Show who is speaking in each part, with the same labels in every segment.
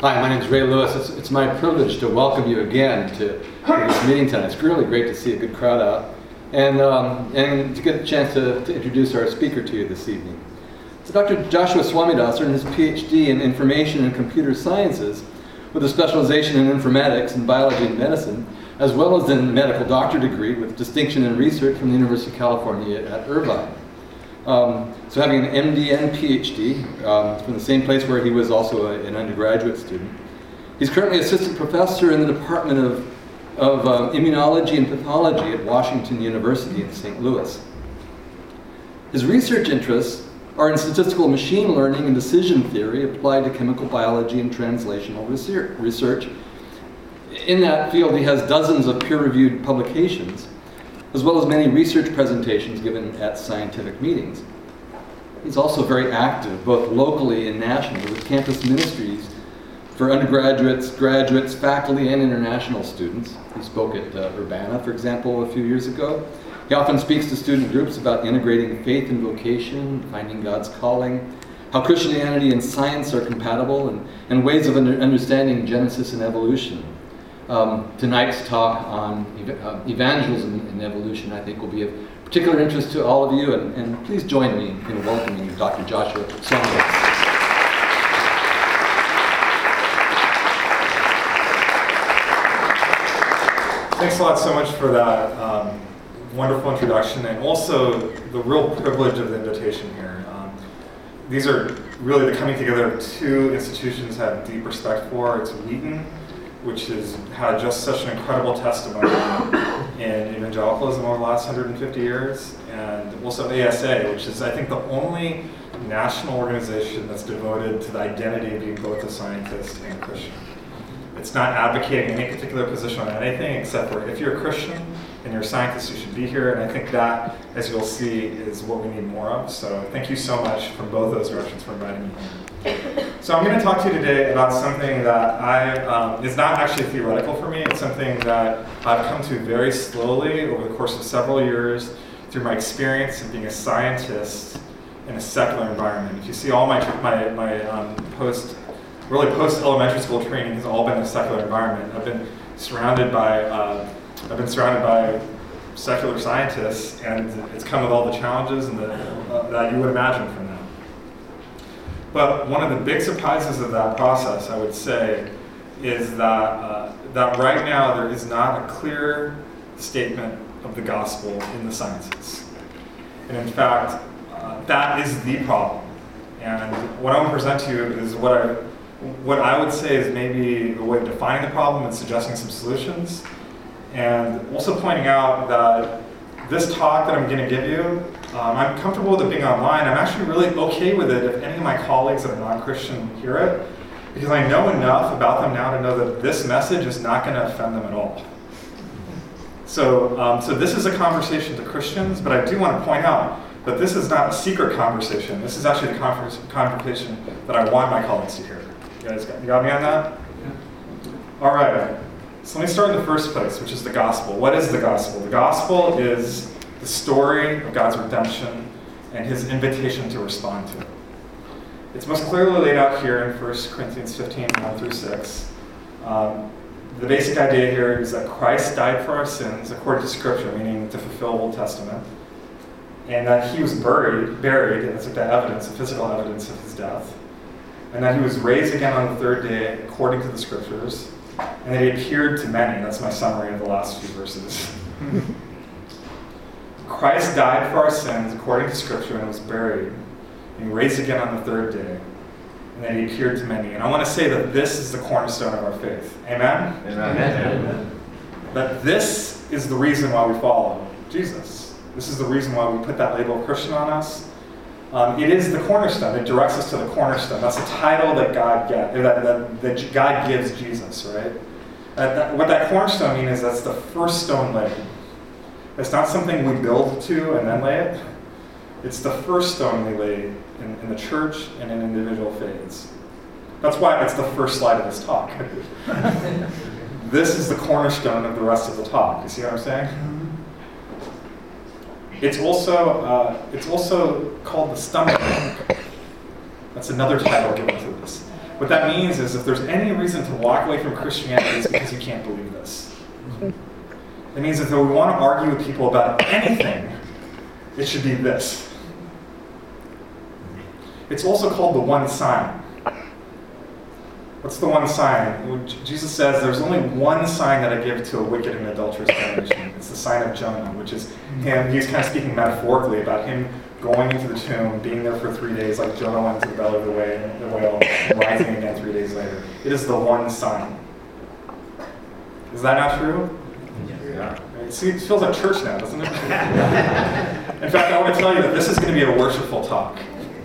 Speaker 1: Hi, my name is Ray Lewis. It's my privilege to welcome you again to this meeting tonight. It's really great to see a good crowd out and to get a chance to introduce our speaker to you this evening. So Dr. Joshua Swamidass earned his PhD in Information and Computer Sciences with a specialization in informatics and biology and medicine, as well as in medical doctor degree with distinction in research from the University of California at Irvine. So having an MD and PhD from the same place where he was also an undergraduate student. He's currently assistant professor in the Department of Immunology and Pathology at Washington University in St. Louis. His research interests are in statistical machine learning and decision theory applied to chemical biology and translational research. In that field, he has dozens of peer-reviewed publications, as well as many research presentations given at scientific meetings. He's also very active, both locally and nationally, with campus ministries for undergraduates, graduates, faculty, and international students. He spoke at Urbana, for example, a few years ago. He often speaks to student groups about integrating faith and vocation, finding God's calling, how Christianity and science are compatible, and ways of understanding Genesis and evolution. Tonight's talk on evangelism and evolution, I think, will be of particular interest to all of you, and please join me in welcoming Dr. Joshua Swamidass.
Speaker 2: Thanks a lot so much for that wonderful introduction, and also the real privilege of the invitation here. These are really the coming together of two institutions I have deep respect for. It's Wheaton, which has had just such an incredible testimony in evangelicalism over the last 150 years, and also ASA, which is, I think, the only national organization that's devoted to the identity of being both a scientist and a Christian. It's not advocating any particular position on anything, except for if you're a Christian and you're a scientist, you should be here, and I think that, as you'll see, is what we need more of. So thank you so much from both those directions for inviting me here. So I'm going to talk to you today about something that is not actually theoretical for me. It's something that I've come to very slowly over the course of several years through my experience in being a scientist in a secular environment. If you see, all my post-elementary school training has all been in a secular environment. I've been surrounded by secular scientists, and it's come with all the challenges and that you would imagine from that. But one of the big surprises of that process, I would say, is that right now there is not a clear statement of the gospel in the sciences. And in fact, that is the problem. And what I want to present to you is what I would say is maybe a way of defining the problem and suggesting some solutions. And also pointing out that this talk that I'm going to give you, I'm comfortable with it being online. I'm actually really okay with it if any of my colleagues that are non-Christian hear it, because I know enough about them now to know that this message is not going to offend them at all. So this is a conversation to Christians, but I do want to point out that this is not a secret conversation. This is actually the conversation that I want my colleagues to hear. You guys got me on that? Yeah. All right. So let me start in the first place, which is the gospel. What is the gospel? The gospel is the story of God's redemption and his invitation to respond to it. It's most clearly laid out here in 1 Corinthians 15, 1 through 6. The basic idea here is that Christ died for our sins according to Scripture, meaning to fulfill Old Testament, and that he was buried, and that's like the evidence, the physical evidence of his death, and that he was raised again on the third day according to the Scriptures, and that he appeared to many. That's my summary of the last few verses. Christ died for our sins according to Scripture and was buried, and he raised again on the third day, and that he appeared to many. And I want to say that this is the cornerstone of our faith. Amen?
Speaker 3: Amen. Amen.
Speaker 2: That this is the reason why we follow Jesus. This is the reason why we put that label of Christian on us. It is the cornerstone. It directs us to the cornerstone. That's the title that God gives Jesus, right? What that cornerstone means is that's the first stone laid. It's not something we build to and then lay it. It's the first stone we lay in the church and in individual faiths. That's why it's the first slide of this talk. This is the cornerstone of the rest of the talk. You see what I'm saying? It's also called the stumbling block. That's another title given to this. What that means is if there's any reason to walk away from Christianity, it's because you can't believe this. It means that if we want to argue with people about anything, it should be this. It's also called the one sign. What's the one sign? Jesus says there's only one sign that I give to a wicked and adulterous generation. It's the sign of Jonah, which is him. He's kind of speaking metaphorically about him going into the tomb, being there for 3 days, like Jonah went into the belly of the whale, and rising again 3 days later. It is the one sign. Is that not true?
Speaker 3: Yeah.
Speaker 2: See, it feels like church now, doesn't it? In fact, I want to tell you that this is going to be a worshipful talk.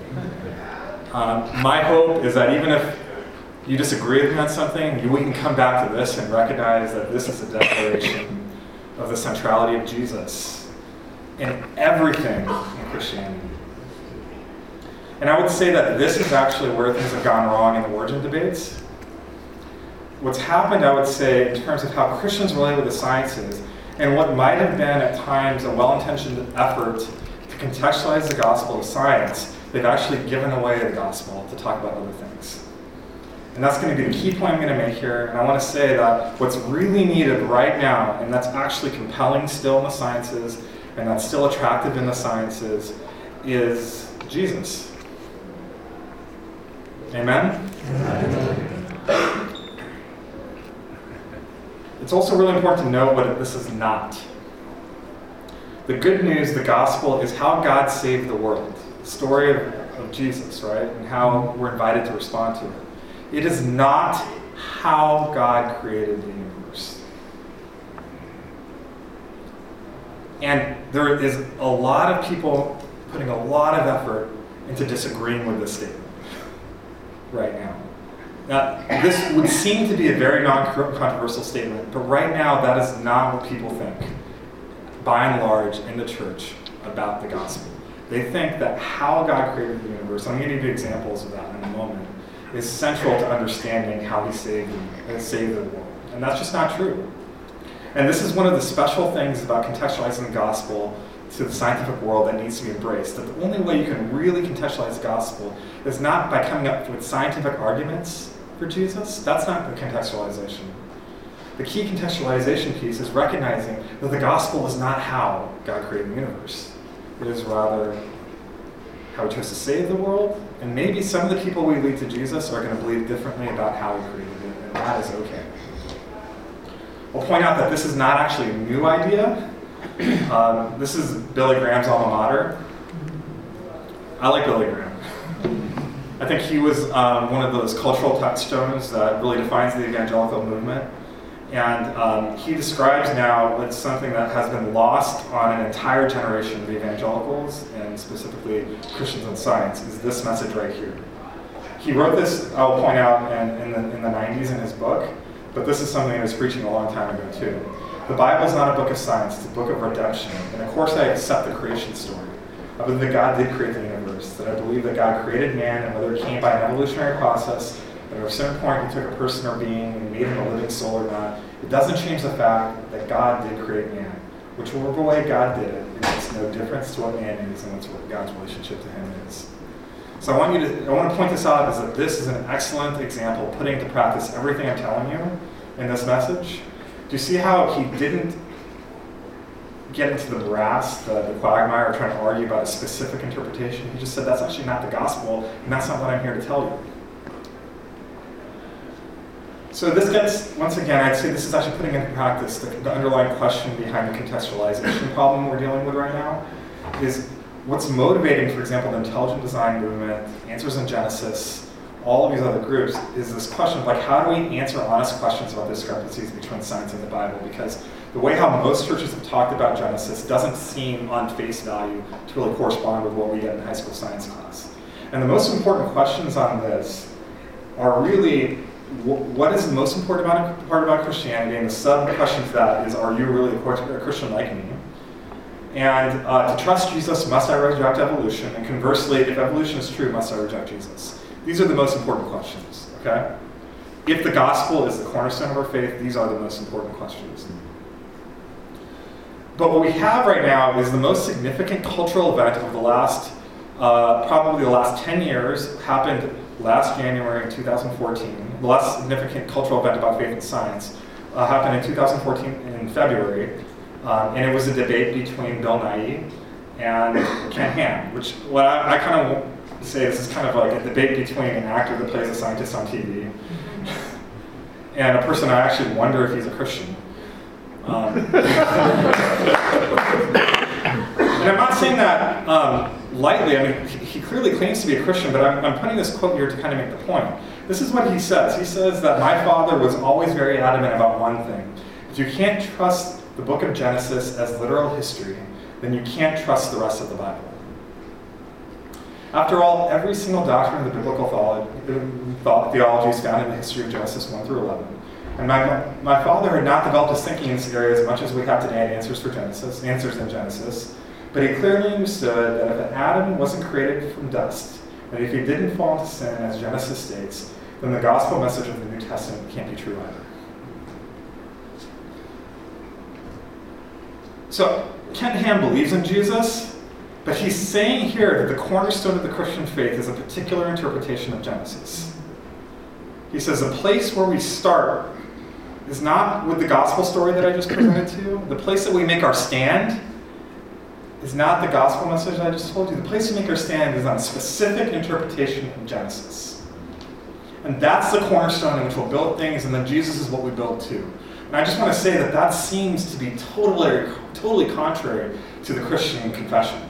Speaker 2: My hope is that even if you disagree with me on something, we can come back to this and recognize that this is a declaration of the centrality of Jesus in everything in Christianity. And I would say that this is actually where things have gone wrong in the origin debates. What's happened, I would say, in terms of how Christians relate with the sciences, and what might have been at times a well-intentioned effort to contextualize the gospel of science, they've actually given away the gospel to talk about other things. And that's going to be the key point I'm going to make here. And I want to say that what's really needed right now, and that's actually compelling still in the sciences, and that's still attractive in the sciences, is Jesus. Amen? Amen. It's also really important to know what this is not. The good news, the gospel, is how God saved the world. The story of Jesus, right? And how we're invited to respond to it. It is not how God created the universe. And there is a lot of people putting a lot of effort into disagreeing with this statement right now. Now, this would seem to be a very non-controversial statement, but right now that is not what people think, by and large, in the church about the gospel. They think that how God created the universe, I'm going to give you examples of that in a moment, is central to understanding how he saved the world. And that's just not true. And this is one of the special things about contextualizing the gospel to the scientific world that needs to be embraced. That the only way you can really contextualize the gospel is not by coming up with scientific arguments for Jesus. That's not the contextualization. The key contextualization piece is recognizing that the gospel is not how God created the universe. It is rather how he chose to save the world, and maybe some of the people we lead to Jesus are going to believe differently about how he created it, and that is okay. I'll point out that this is not actually a new idea. This is Billy Graham's alma mater. I like Billy Graham. I think he was one of those cultural touchstones that really defines the evangelical movement. And he describes now it's something that has been lost on an entire generation of evangelicals, and specifically Christians in science, is this message right here. He wrote this, I'll point out, in the 90s in his book, but this is something he was preaching a long time ago too. The Bible is not a book of science, it's a book of redemption. And of course I accept the creation story. I believe that God did create the universe, that I believe that God created man, and whether it came by an evolutionary process, or at a certain point he took a person or being and made him a living soul or not, it doesn't change the fact that God did create man. Whichever way God did it, it makes no difference to what man is and what God's relationship to him is. So I want to point this out, is that this is an excellent example of putting into practice everything I'm telling you in this message. Do you see how he didn't get into the brass, the quagmire, trying to argue about a specific interpretation? He just said, that's actually not the gospel, and that's not what I'm here to tell you. So this gets, once again, I'd say this is actually putting into practice the underlying question behind the contextualization problem we're dealing with right now, is what's motivating, for example, the intelligent design movement, Answers in Genesis, all of these other groups, is this question of like, how do we answer honest questions about discrepancies between science and the Bible? Because the way how most churches have talked about Genesis doesn't seem on face value to really correspond with what we get in high school science class. And the most important questions on this are really, what is the most important part about Christianity? And the sub-question to that is, are you really a Christian like me? And to trust Jesus, must I reject evolution? And conversely, if evolution is true, must I reject Jesus? These are the most important questions, okay? If the gospel is the cornerstone of our faith, these are the most important questions. But what we have right now is the most significant cultural event of the last probably the last 10 years, happened last January 2014. The last significant cultural event about faith and science happened in 2014 in February, and it was a debate between Bill Nighy and Ken Ham, which what I kind of want to say this is kind of like a debate between an actor that plays a scientist on TV and a person I actually wonder if he's a Christian. And I'm not saying that lightly. I mean, he clearly claims to be a Christian, but I'm putting this quote here to kind of make the point. This is what he says. He says that my father was always very adamant about one thing. If you can't trust the book of Genesis as literal history, then you can't trust the rest of the Bible. After all, every single doctrine of the biblical theology is found in the history of Genesis 1 through 11. And my father had not developed his thinking in this area as much as we have today in answers in Genesis, but he clearly understood that if Adam wasn't created from dust, and if he didn't fall into sin, as Genesis states, then the gospel message of the New Testament can't be true either. So, Ken Ham believes in Jesus, but he's saying here that the cornerstone of the Christian faith is a particular interpretation of Genesis. He says the place where we start is not with the gospel story that I just presented to you. The place that we make our stand is not the gospel message I just told you. The place we make our stand is on a specific interpretation of Genesis. And that's the cornerstone in which we'll build things, and then Jesus is what we build too. And I just want to say that that seems to be totally contrary to the Christian confession.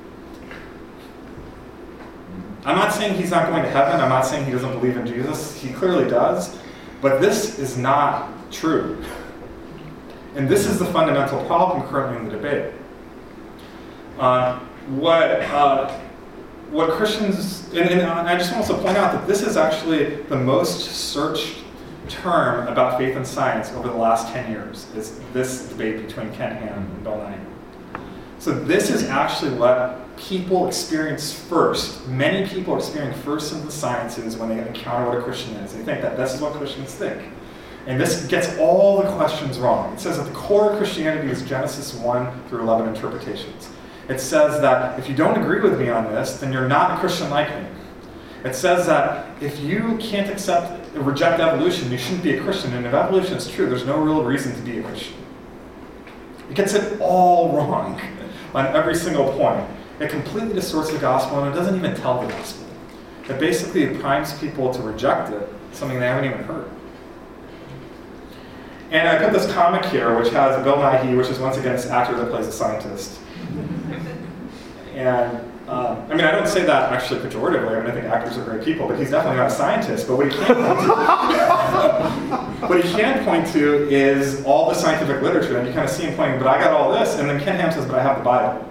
Speaker 2: I'm not saying he's not going to heaven. I'm not saying he doesn't believe in Jesus. He clearly does. But this is not true. And this is the fundamental problem currently in the debate. What Christians, and I just want to point out that this is actually the most searched term about faith and science over the last 10 years, is this debate between Ken Ham and Bill Nighy. So this is actually what people experience first. Many people experience first in the sciences when they encounter what a Christian is. They think that this is what Christians think. And this gets all the questions wrong. It says that the core of Christianity is Genesis 1 through 11 interpretations. It says that if you don't agree with me on this, then you're not a Christian like me. It says that if you can't reject evolution, you shouldn't be a Christian. And if evolution is true, there's no real reason to be a Christian. It gets it all wrong on every single point. It completely distorts the gospel, and it doesn't even tell the gospel. It basically primes people to reject it, something they haven't even heard. And I put this comic here, which has Bill Nighy, which is once again this actor that plays a scientist. And I mean, I don't say that actually pejoratively. I mean, I think actors are great people, but he's definitely not a scientist. But what he can point to is all the scientific literature, and you kind of see him pointing, but I got all this, and then Ken Ham says, but I have the Bible.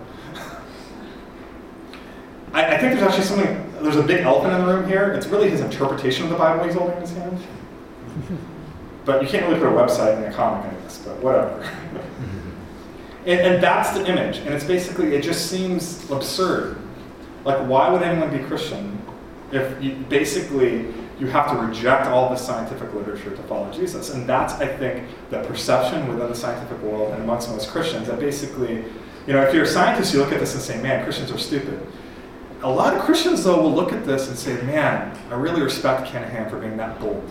Speaker 2: I think there's actually there's a big elephant in the room here. It's really his interpretation of the Bible he's holding in his hand. But you can't really put a website in a comic, I guess, but whatever. And that's the image, and it's basically, it just seems absurd. Like, why would anyone be Christian if you have to reject all the scientific literature to follow Jesus? And that's, I think, the perception within the scientific world and amongst most Christians, that basically, if you're a scientist, you look at this and say, man, Christians are stupid. A lot of Christians, though, will look at this and say, man, I really respect Ken Ham for being that bold.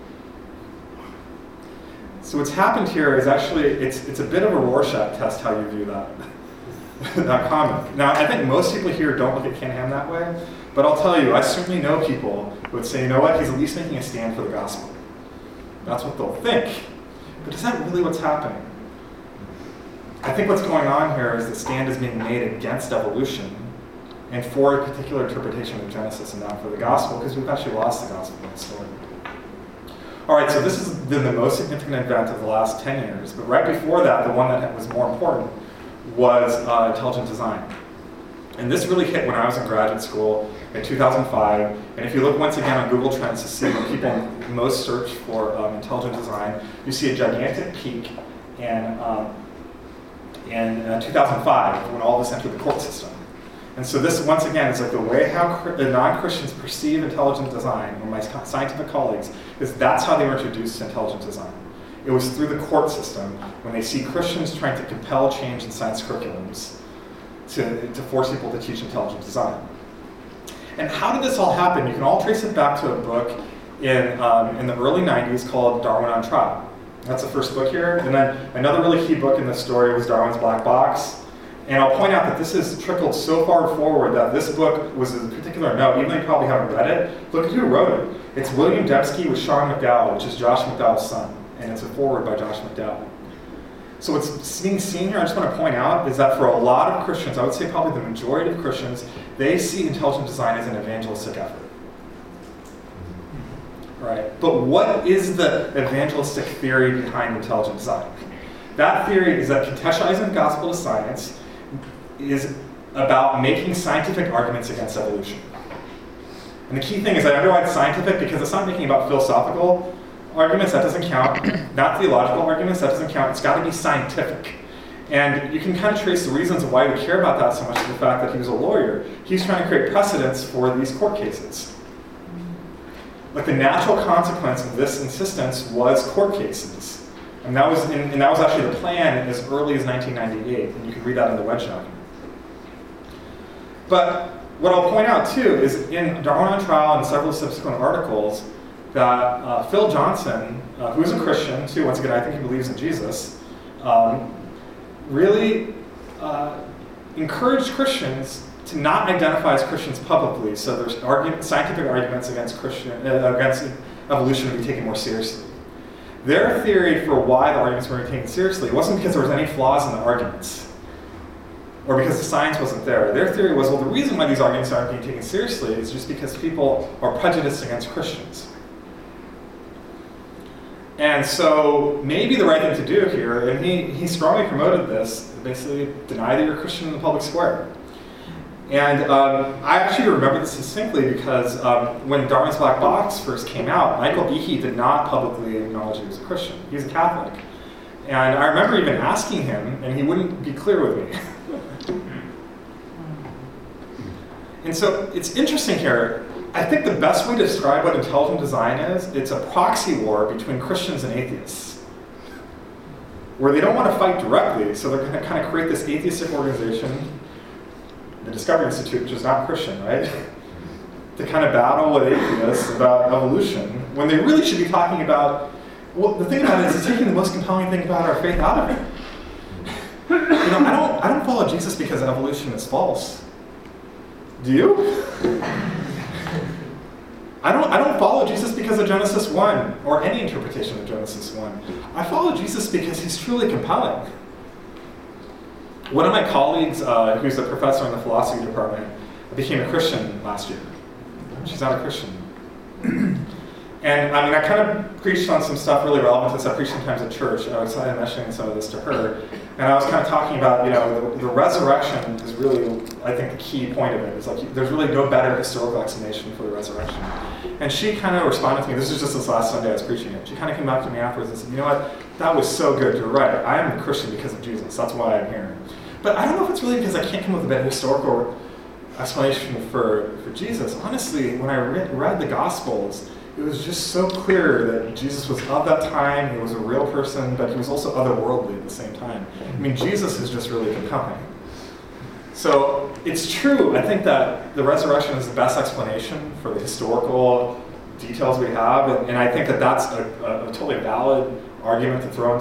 Speaker 2: So what's happened here is actually, it's a bit of a Rorschach test how you view that comic. Now, I think most people here don't look at Ken Ham that way, but I'll tell you, I certainly know people who would say, you know what, he's at least making a stand for the gospel. That's what they'll think. But is that really what's happening? I think what's going on here is the stand is being made against evolution and for a particular interpretation of Genesis and not for the gospel, because we've actually lost the gospel in the story. All right, so this has been the most significant event of the last 10 years, but right before that, the one that was more important was intelligent design. And this really hit when I was in graduate school in 2005, and if you look once again on Google Trends to see when people most search for intelligent design, you see a gigantic peak in 2005 when all this entered the court system. And so this, once again, is like the way how non-Christians perceive intelligent design, or my scientific colleagues, is that's how they were introduced to intelligent design. It was through the court system, when they see Christians trying to compel change in science curriculums to force people to teach intelligent design. And how did this all happen? You can all trace it back to a book in the early 90s called Darwin on Trial. That's the first book here. And then another really key book in this story was Darwin's Black Box. And I'll point out that this has trickled so far forward that this book was a particular note, even though you probably haven't read it. Look at who wrote it. It's William Dembski with Sean McDowell, which is Josh McDowell's son. And it's a foreword by Josh McDowell. So what's being seen here, I just want to point out, is that for a lot of Christians, I would say probably the majority of Christians, they see intelligent design as an evangelistic effort. Right? But what is the evangelistic theory behind intelligent design? That theory is that contextualizing the gospel to science is about making scientific arguments against evolution. And the key thing is I underline scientific because it's not making about philosophical arguments, that doesn't count. Not theological arguments, that doesn't count. It's got to be scientific. And you can kind of trace the reasons why we care about that so much to the fact that he was a lawyer. He's trying to create precedents for these court cases. Like the natural consequence of this insistence was court cases. And that was actually the plan as early as 1998, and you can read that in the Wedge document. But what I'll point out too is in Darwin on Trial and several subsequent articles that Phil Johnson, who's a Christian too, once again I think he believes in Jesus, really encouraged Christians to not identify as Christians publicly, so there's scientific arguments against evolution to be taken more seriously. Their theory for why the arguments weren't taken seriously wasn't because there was any flaws in the arguments, or because the science wasn't there. Their theory was, well, the reason why these arguments aren't being taken seriously is just because people are prejudiced against Christians. And so maybe the right thing to do here, and he strongly promoted this, basically deny that you're a Christian in the public square. And I actually remember this distinctly because when Darwin's Black Box first came out, Michael Behe did not publicly acknowledge he was a Christian. He was a Catholic. And I remember even asking him, and he wouldn't be clear with me. And so it's interesting here. I think the best way to describe what intelligent design is, it's a proxy war between Christians and atheists, where they don't want to fight directly, so they're going to kind of create this atheistic organization, the Discovery Institute, which is not Christian, right? To kind of battle with atheists about evolution, when they really should be talking about, well, the thing about it is it's taking the most compelling thing about our faith out of it. I don't follow Jesus because evolution is false. Do you? I don't follow Jesus because of Genesis 1, or any interpretation of Genesis 1. I follow Jesus because he's truly compelling. One of my colleagues, who's a professor in the philosophy department, became a Christian last year. She's not a Christian. And I mean, I kind of preached on some stuff really relevant to this. I preached sometimes at church. I was mentioning some of this to her. And I was kind of talking about, the resurrection is really, I think, the key point of it. It's like, there's really no better historical explanation for the resurrection. And she kind of responded to me. This was just this last Sunday I was preaching it. She kind of came back to me afterwards and said, you know what, that was so good. You're right. I am a Christian because of Jesus. That's why I'm here. But I don't know if it's really because I can't come up with a better historical explanation for Jesus. Honestly, when I read the Gospels, it was just so clear that Jesus was of that time, he was a real person, but he was also otherworldly at the same time. I mean, Jesus is just really compelling. So it's true, I think that the resurrection is the best explanation for the historical details we have, and I think that that's a totally valid argument to throw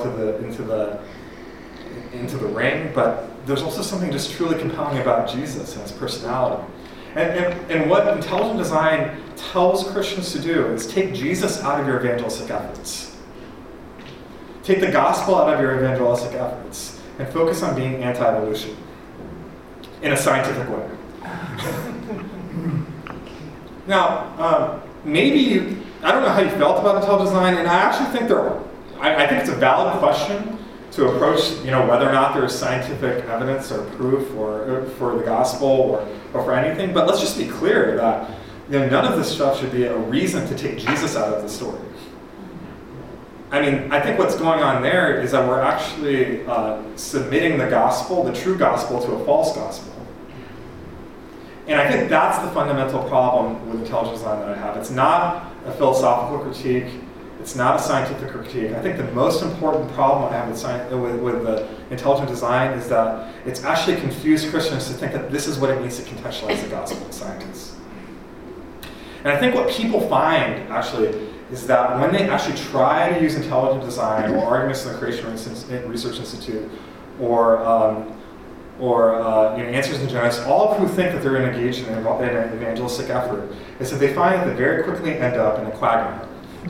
Speaker 2: into the ring, but there's also something just truly compelling about Jesus and his personality. And what intelligent design tells Christians to do is take Jesus out of your evangelistic efforts. Take the gospel out of your evangelistic efforts and focus on being anti-evolution in a scientific way. Now, I don't know how you felt about intelligent design, and I actually think I think it's a valid question to approach, whether or not there is scientific evidence or proof for the gospel or for anything. But let's just be clear that none of this stuff should be a reason to take Jesus out of the story. I mean, I think what's going on there is that we're actually submitting the gospel, the true gospel, to a false gospel. And I think that's the fundamental problem with intelligent design that I have. It's not a philosophical critique. It's not a scientific critique. I think the most important problem I have with the intelligent design is that it's actually confused Christians to think that this is what it means to contextualize the gospel in science. And I think what people find, actually, is that when they actually try to use intelligent design or arguments in the Creation Research Institute or Answers in Genesis, all who think that they're engaged in an evangelistic effort, is that they find that they very quickly end up in a quagmire.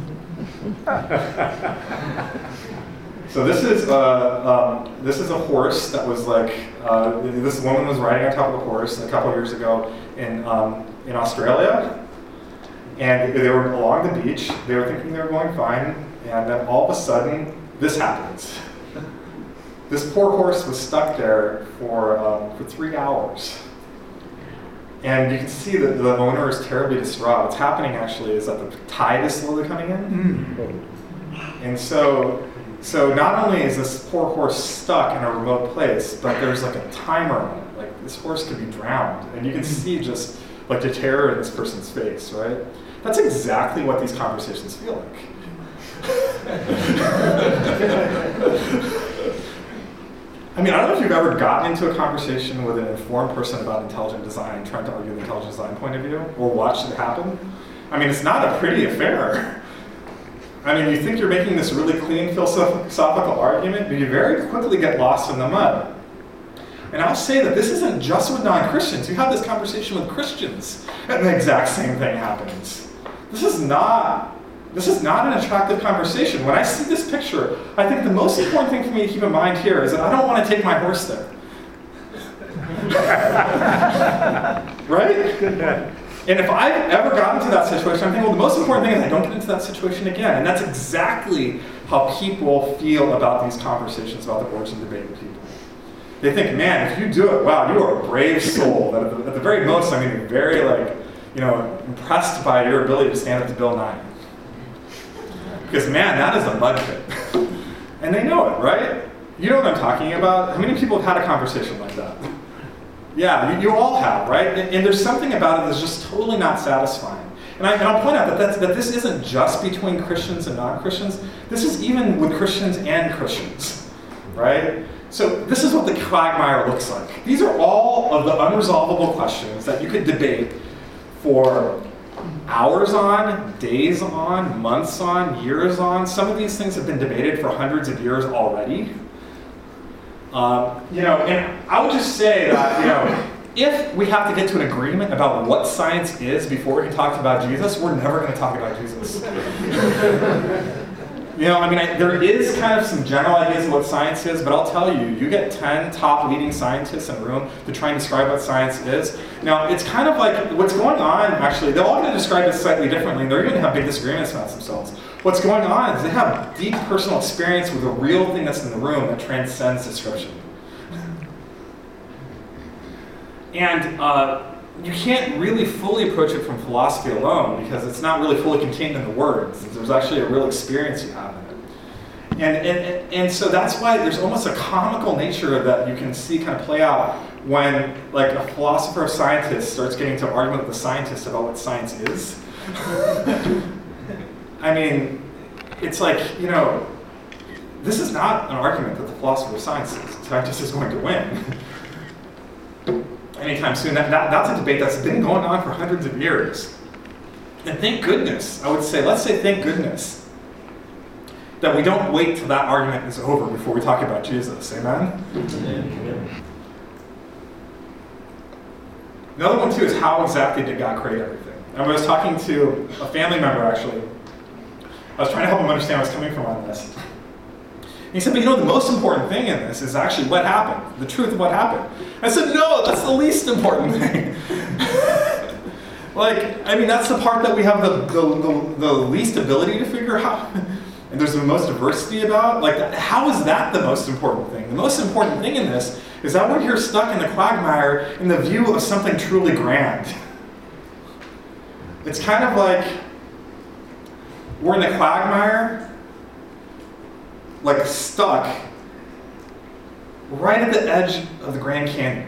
Speaker 2: So this is a horse that was like, this woman was riding on top of a horse a couple of years ago in Australia, and they were along the beach. They were thinking they were going fine, and then all of a sudden, this happens. This poor horse was stuck there for 3 hours. And you can see that the owner is terribly distraught. What's happening actually is that the tide is slowly coming in. And so not only is this poor horse stuck in a remote place, but there's like a timer on it. Like this horse could be drowned. And you can see just like the terror in this person's face, right? That's exactly what these conversations feel like. I mean, I don't know if you've ever gotten into a conversation with an informed person about intelligent design, trying to argue the intelligent design point of view, or watched it happen. I mean, it's not a pretty affair. I mean, you think you're making this really clean philosophical argument, but you very quickly get lost in the mud. And I'll say that this isn't just with non-Christians. You have this conversation with Christians, and the exact same thing happens. This is not an attractive conversation. When I see this picture, I think the most important thing for me to keep in mind here is that I don't want to take my horse there. Right? And if I've ever gotten to that situation, I'm thinking, well, the most important thing is I don't get into that situation again. And that's exactly how people feel about these conversations about the origin debate with people. They think, man, if you do it, wow, you are a brave soul. That at the very most, I'm going to be very, impressed by your ability to stand up to Bill Nye. Because, man, that is a mud pit. And they know it, right? You know what I'm talking about? How many people have had a conversation like that? Yeah, you all have, right? And there's something about it that's just totally not satisfying. And I'll point out that this isn't just between Christians and non-Christians. This is even with Christians and Christians, right? So this is what the quagmire looks like. These are all of the unresolvable questions that you could debate for hours on, days on, months on, years on. Some of these things have been debated for hundreds of years already. And I would just say that, if we have to get to an agreement about what science is before we can talk about Jesus, we're never going to talk about Jesus. There is kind of some general ideas of what science is, but I'll tell you, you get 10 top leading scientists in a room to try and describe what science is. Now, it's kind of like what's going on, actually, they're all going to describe it slightly differently, and they're going to have big disagreements amongst themselves. What's going on is they have deep personal experience with the real thing that's in the room that transcends description. And you can't really fully approach it from philosophy alone because it's not really fully contained in the words. There's actually a real experience you have in it. And so that's why there's almost a comical nature that you can see kind of play out when like a philosopher or scientist starts getting into an argument with a scientist about what science is. I mean, it's like, this is not an argument that the philosopher or scientist is going to win. Anytime soon. That's a debate that's been going on for hundreds of years. And thank goodness, let's say thank goodness, that we don't wait till that argument is over before we talk about Jesus. Amen? Amen. Another one too is how exactly did God create everything? And I was talking to a family member actually. I was trying to help him understand where I was coming from on this. He said, but the most important thing in this is actually what happened, the truth of what happened. I said, no, that's the least important thing. That's the part that we have the least ability to figure out, and there's the most diversity about. How is that the most important thing? The most important thing in this is that we're here stuck in the quagmire in the view of something truly grand. It's kind of like we're in the quagmire, stuck right at the edge of the Grand Canyon.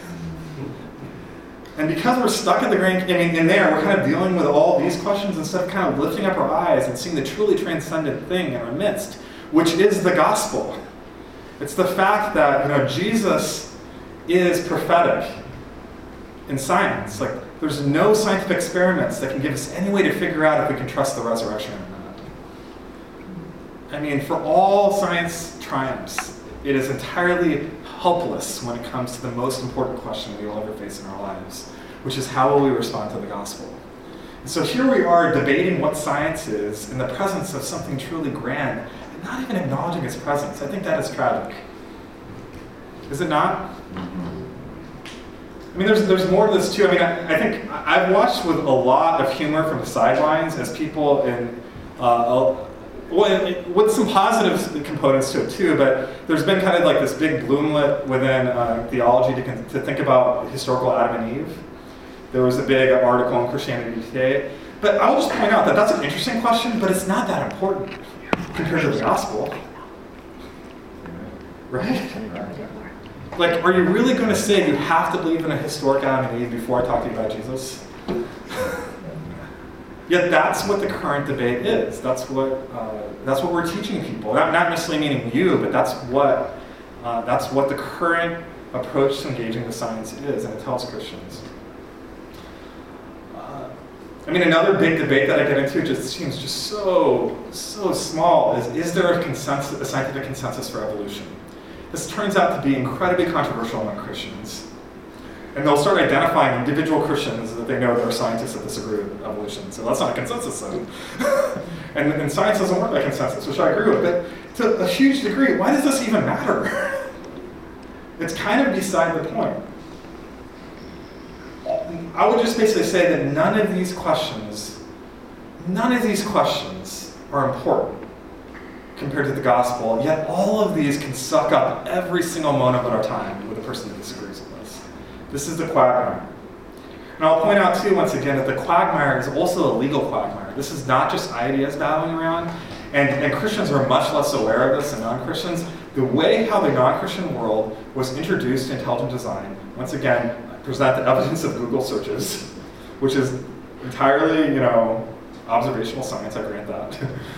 Speaker 2: And because we're stuck at the Grand Canyon, in there, we're kind of dealing with all these questions instead of kind of lifting up our eyes and seeing the truly transcendent thing in our midst, which is the gospel. It's the fact that, Jesus is prophetic in science. there's no scientific experiments that can give us any way to figure out if we can trust the resurrection or not. I mean, for all science triumphs, it is entirely helpless when it comes to the most important question we will ever face in our lives, which is how will we respond to the gospel? And so here we are debating what science is in the presence of something truly grand, and not even acknowledging its presence. I think that is tragic. Is it not? I mean, there's more to this too. I mean, I think I've watched with a lot of humor from the sidelines as people with some positive components to it too, but there's been kind of like this big bloomlet within theology to think about historical Adam and Eve. There was a big article in Christianity Today. But I'll just point out that that's an interesting question, but it's not that important compared to the gospel. Right? Like, are you really going to say you have to believe in a historic Adam and Eve before I talk to you about Jesus? Yet that's what the current debate is. That's what we're teaching people. Not necessarily meaning you, but that's what the current approach to engaging with science is, and it tells Christians. I mean, another big debate that I get into just seems just so small is there a scientific consensus for evolution? This turns out to be incredibly controversial among Christians. And they'll start identifying individual Christians that they know there are scientists that disagree with evolution. So that's not a consensus then. and science doesn't work by consensus, which I agree with. But to a huge degree, why does this even matter? It's kind of beside the point. I would just basically say that none of these questions are important compared to the gospel, yet all of these can suck up every single moment of our time with a person that disagrees with us. This is the quagmire. And I'll point out too, once again, that the quagmire is also a legal quagmire. This is not just ideas battling around, and Christians are much less aware of this than non-Christians. The way how the non-Christian world was introduced to intelligent design, once again, present the evidence of Google searches, which is entirely, observational science, I grant that,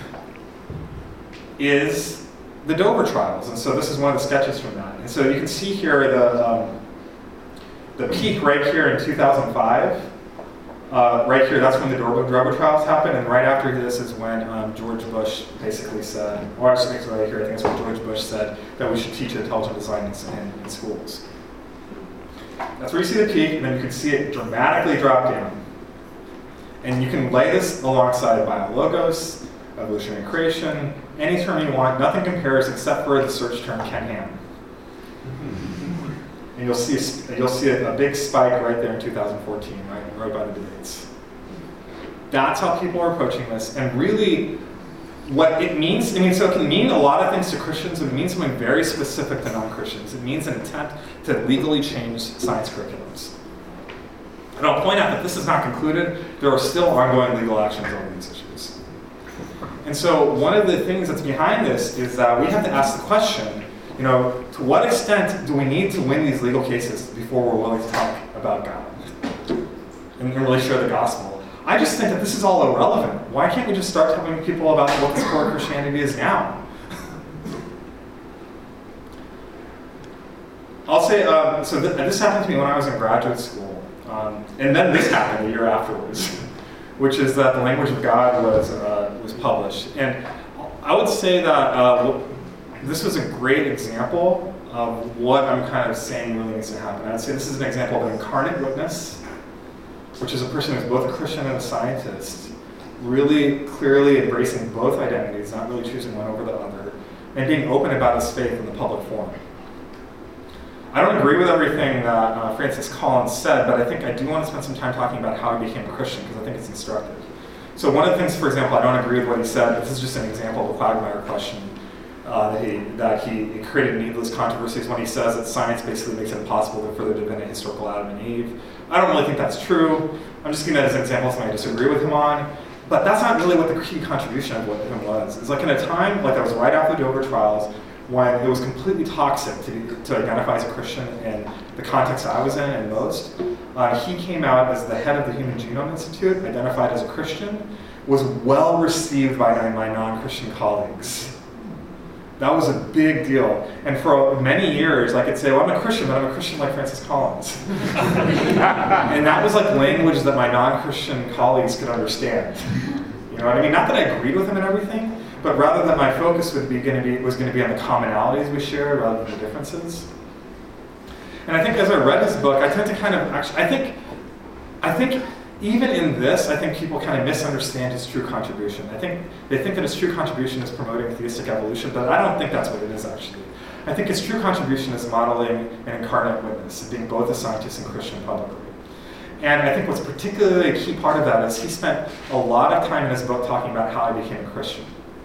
Speaker 2: is the Dover trials. And so this is one of the sketches from that. And so you can see here the peak right here in 2005. Right here, that's when the Dover trials happened, and right after this is when George Bush basically said, or actually right here, I think it's when George Bush said that we should teach intelligent design in schools. That's where you see the peak, and then you can see it dramatically drop down. And you can lay this alongside biologos, evolutionary creation, any term you want. Nothing compares except for the search term Ken Ham. And you'll see a big spike right there in 2014, right by the debates. That's how people are approaching this, and really, what it means, so it can mean a lot of things to Christians, but it means something very specific to non-Christians. It means an attempt to legally change science curriculums. And I'll point out that this is not concluded. There are still ongoing legal actions over these issues. And so one of the things that's behind this is that we have to ask the question, to what extent do we need to win these legal cases before we're willing to talk about God and really share the gospel? I just think that this is all irrelevant. Why can't we just start telling people about what this core Christianity is now? I'll say, this happened to me when I was in graduate school. And then this happened a year afterwards, which is that the language of God was published. And I would say that this was a great example of what I'm kind of saying really needs to happen. I'd say this is an example of an incarnate witness, which is a person who's both a Christian and a scientist, really clearly embracing both identities, not really choosing one over the other, and being open about his faith in the public forum. I don't agree with everything that Francis Collins said, but I think I do want to spend some time talking about how he became a Christian, because I think it's instructive. So one of the things, for example, I don't agree with what he said, but this is just an example of a quagmire question, that he created needless controversies when he says that science basically makes it impossible to further defend a historical Adam and Eve. I don't really think that's true. I'm just giving that as an example of something I disagree with him on. But that's not really what the key contribution of what him was. It's like in a time, like that was right after the Dover trials, when it was completely toxic to identify as a Christian in the context I was in and most. He came out as the head of the Human Genome Institute, identified as a Christian, was well received by my non-Christian colleagues. That was a big deal. And for many years, I could say, well, I'm a Christian, but I'm a Christian like Francis Collins. And that was like language that my non-Christian colleagues could understand. You know what I mean? Not that I agreed with him and everything, but rather that my focus was going to be on the commonalities we shared rather than the differences. And I think as I read his book, I tend to kind of actually, I think even in this, I think people kind of misunderstand his true contribution. I think they think that his true contribution is promoting theistic evolution, but I don't think that's what it is actually. I think his true contribution is modeling an incarnate witness, being both a scientist and Christian publicly. And I think what's particularly a key part of that is he spent a lot of time in his book talking about how he became a Christian.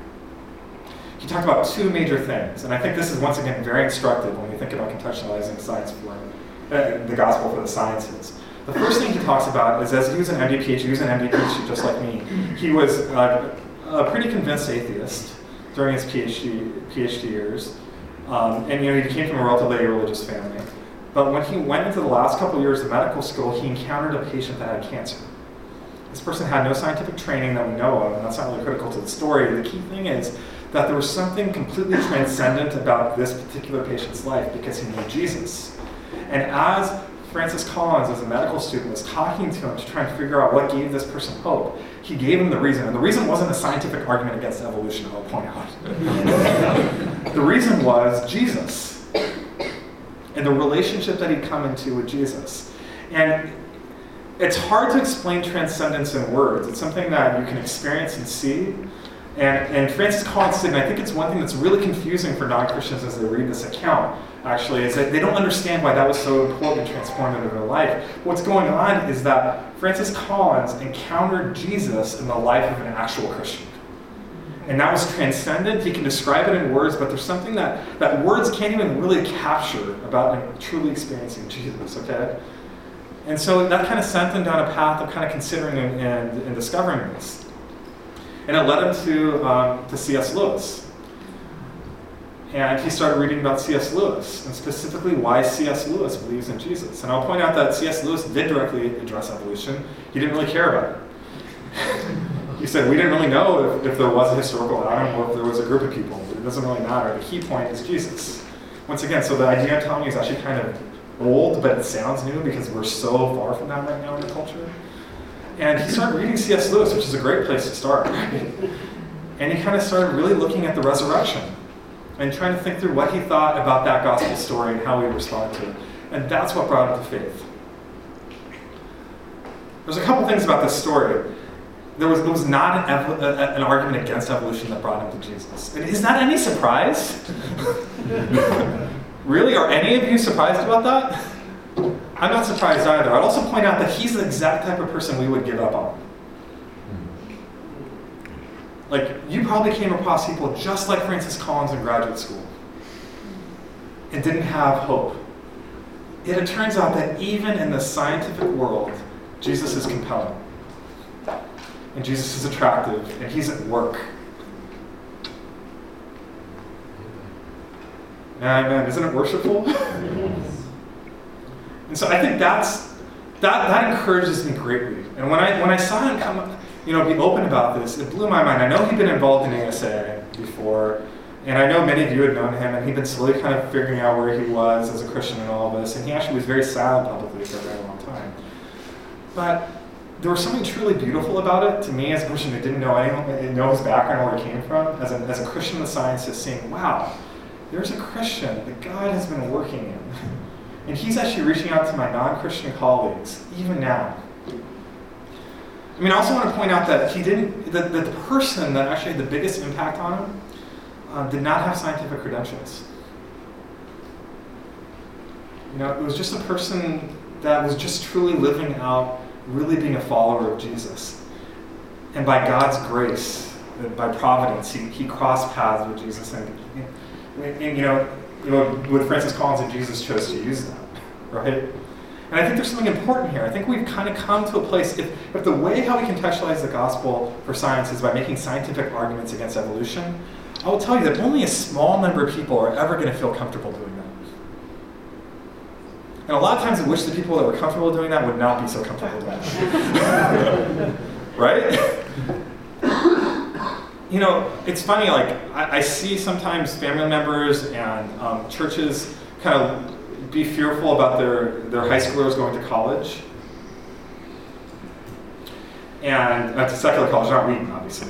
Speaker 2: He talked about two major things, and I think this is once again very instructive when we think about contextualizing science for the gospel for the sciences. The first thing he talks about is, as he was an MD PhD, he was an MD PhD just like me. He was a pretty convinced atheist during his PhD years, and he came from a relatively religious family. But when he went into the last couple of years of medical school, he encountered a patient that had cancer. This person had no scientific training that we know of, and that's not really critical to the story. The key thing is that there was something completely transcendent about this particular patient's life because he knew Jesus. And as Francis Collins, as a medical student, was talking to him to try and figure out what gave this person hope, he gave him the reason. And the reason wasn't a scientific argument against evolution, I'll point out. The reason was Jesus and the relationship that he'd come into with Jesus. And it's hard to explain transcendence in words. It's something that you can experience and see. And Francis Collins said, and I think it's one thing that's really confusing for non-Christians as they read this account, actually, is that they don't understand why that was so important and transformative in their life. What's going on is that Francis Collins encountered Jesus in the life of an actual Christian. And that was transcendent. He can describe it in words, but there's something that words can't even really capture about truly experiencing Jesus, okay? And so that kind of sent him down a path of kind of considering and discovering this. And it led him to C.S. Lewis. And he started reading about C.S. Lewis, and specifically why C.S. Lewis believes in Jesus. And I'll point out that C.S. Lewis did directly address evolution. He didn't really care about it. He said, we didn't really know if there was a historical Adam or if there was a group of people. It doesn't really matter. The key point is Jesus. Once again, so the idea I'm telling you is actually kind of old, but it sounds new because we're so far from that right now in the culture. And he started reading C.S. Lewis, which is a great place to start. And he kind of started really looking at the resurrection and trying to think through what he thought about that gospel story and how we respond to it. And that's what brought him to faith. There's a couple things about this story. There was not an argument against evolution that brought him to Jesus. And is that any surprise? Really? Are any of you surprised about that? I'm not surprised either. I'd also point out that he's the exact type of person we would give up on. Like, you probably came across people just like Francis Collins in graduate school and didn't have hope. Yet it turns out that even in the scientific world, Jesus is compelling. And Jesus is attractive, and he's at work. Amen. Isn't it worshipful? And so I think that encourages me greatly. And when I saw him come, be open about this, it blew my mind. I know he'd been involved in ASA before, and I know many of you had known him, and he'd been slowly kind of figuring out where he was as a Christian in all of this, and he actually was very silent publicly for a very long time. But there was something truly beautiful about it to me as a Christian who didn't know his background or where he came from, as a Christian in the sciences, saying, wow, there's a Christian that God has been working in. And he's actually reaching out to my non-Christian colleagues, even now. I also want to point out that that the person that actually had the biggest impact on him did not have scientific credentials. It was just a person that was just truly living out, really being a follower of Jesus. And by God's grace, by providence, he crossed paths with Jesus. And with Francis Collins and Jesus chose to use that, right? And I think there's something important here. I think we've kind of come to a place, if the way how we contextualize the gospel for science is by making scientific arguments against evolution, I will tell you that only a small number of people are ever going to feel comfortable doing that. And a lot of times I wish the people that were comfortable doing that would not be so comfortable doing that. Right? you know, it's funny, like, I see sometimes family members and churches kind of be fearful about their high schoolers going to college. And that's a secular college, not Wheaton, obviously.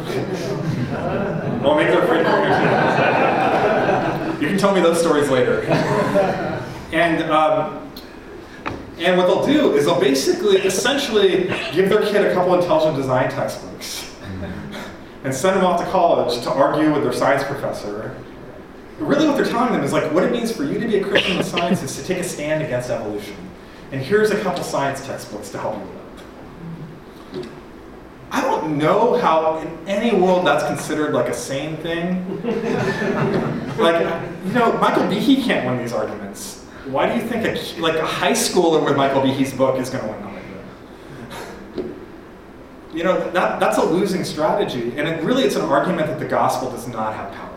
Speaker 2: Well, maybe they're afraid of you can tell me those stories later. And what they'll do is they'll essentially give their kid a couple intelligent design textbooks and send them off to college to argue with their science professor. But really what they're telling them is like, what it means for you to be a Christian in science is to take a stand against evolution. And here's a couple science textbooks to help you with that. I don't know how in any world that's considered like a sane thing. Like, you know, Michael Behe can't win these arguments. Why do you think a high schooler with Michael Behe's book is going to win them? You know, that's a losing strategy. And it's an argument that the gospel does not have power.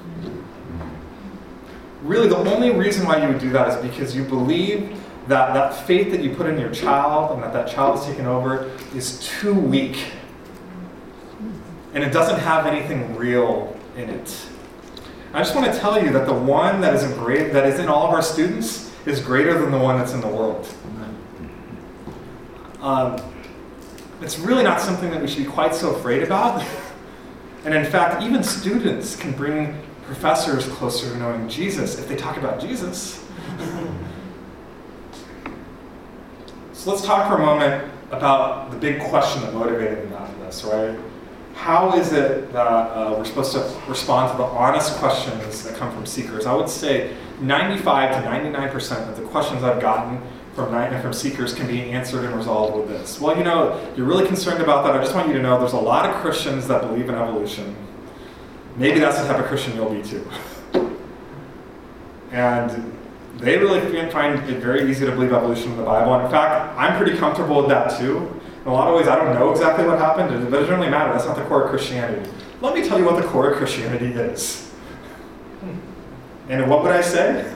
Speaker 2: Really, the only reason why you would do that is because you believe that that faith that you put in your child and that child is taken over is too weak. And it doesn't have anything real in it. I just want to tell you that the one that is in all of our students is greater than the one that's in the world. It's really not something that we should be quite so afraid about. And in fact, even students can bring professors closer to knowing Jesus if they talk about Jesus. So let's talk for a moment about the big question that motivated me out of this, right? How is it that we're supposed to respond to the honest questions that come from seekers? I would say 95 to 99% of the questions I've gotten from seekers can be answered and resolved with this. Well, you know, you're really concerned about that. I just want you to know there's a lot of Christians that believe in evolution. Maybe that's the type of Christian you'll be too. And they really find it very easy to believe evolution in the Bible. And in fact, I'm pretty comfortable with that too. In a lot of ways, I don't know exactly what happened, but it doesn't really matter. That's not the core of Christianity. Let me tell you what the core of Christianity is. And what would I say?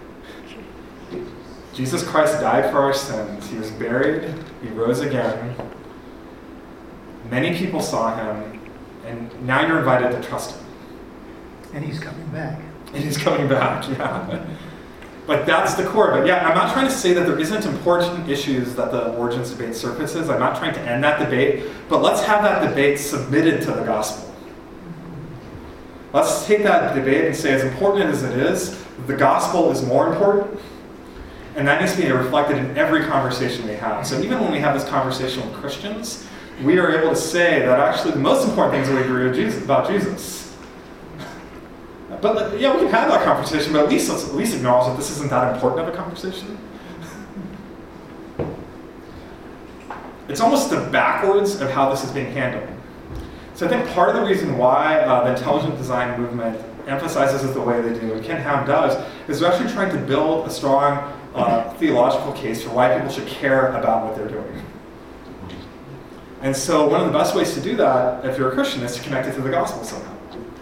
Speaker 2: Jesus Christ died for our sins. He was buried. He rose again. Many people saw him. And now you're invited to trust him.
Speaker 3: And he's coming back.
Speaker 2: And he's coming back, yeah. But that's the core. But yeah, I'm not trying to say that there isn't important issues that the Origins debate surfaces. I'm not trying to end that debate. But let's have that debate submitted to the gospel. Let's take that debate and say, as important as it is, the gospel is more important. And that needs to be reflected in every conversation we have. So even when we have this conversation with Christians, we are able to say that actually the most important things that we agree with about Jesus. But yeah, we can have that conversation, but let's at least acknowledge that this isn't that important of a conversation. It's almost the backwards of how this is being handled. So I think part of the reason why the intelligent design movement emphasizes it the way they do, and Ken Ham does, is they're actually trying to build a strong theological case for why people should care about what they're doing. And so one of the best ways to do that, if you're a Christian, is to connect it to the gospel somehow.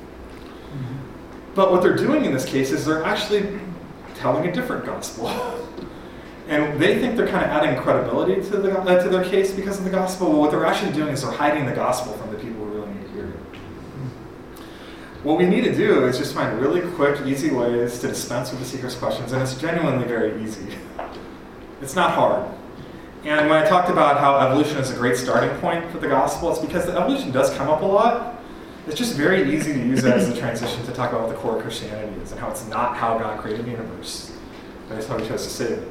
Speaker 2: But what they're doing in this case is they're actually telling a different gospel. And they think they're kind of adding credibility to their case because of the gospel. Well, what they're actually doing is they're hiding the gospel from the people who really need to hear it. What we need to do is just find really quick, easy ways to dispense with the seeker's questions, and it's genuinely very easy. It's not hard. And when I talked about how evolution is a great starting point for the gospel, it's because the evolution does come up a lot. It's just very easy to use it as a transition to talk about what the core of Christianity is and how it's not how God created the universe. That's how he chose to say it.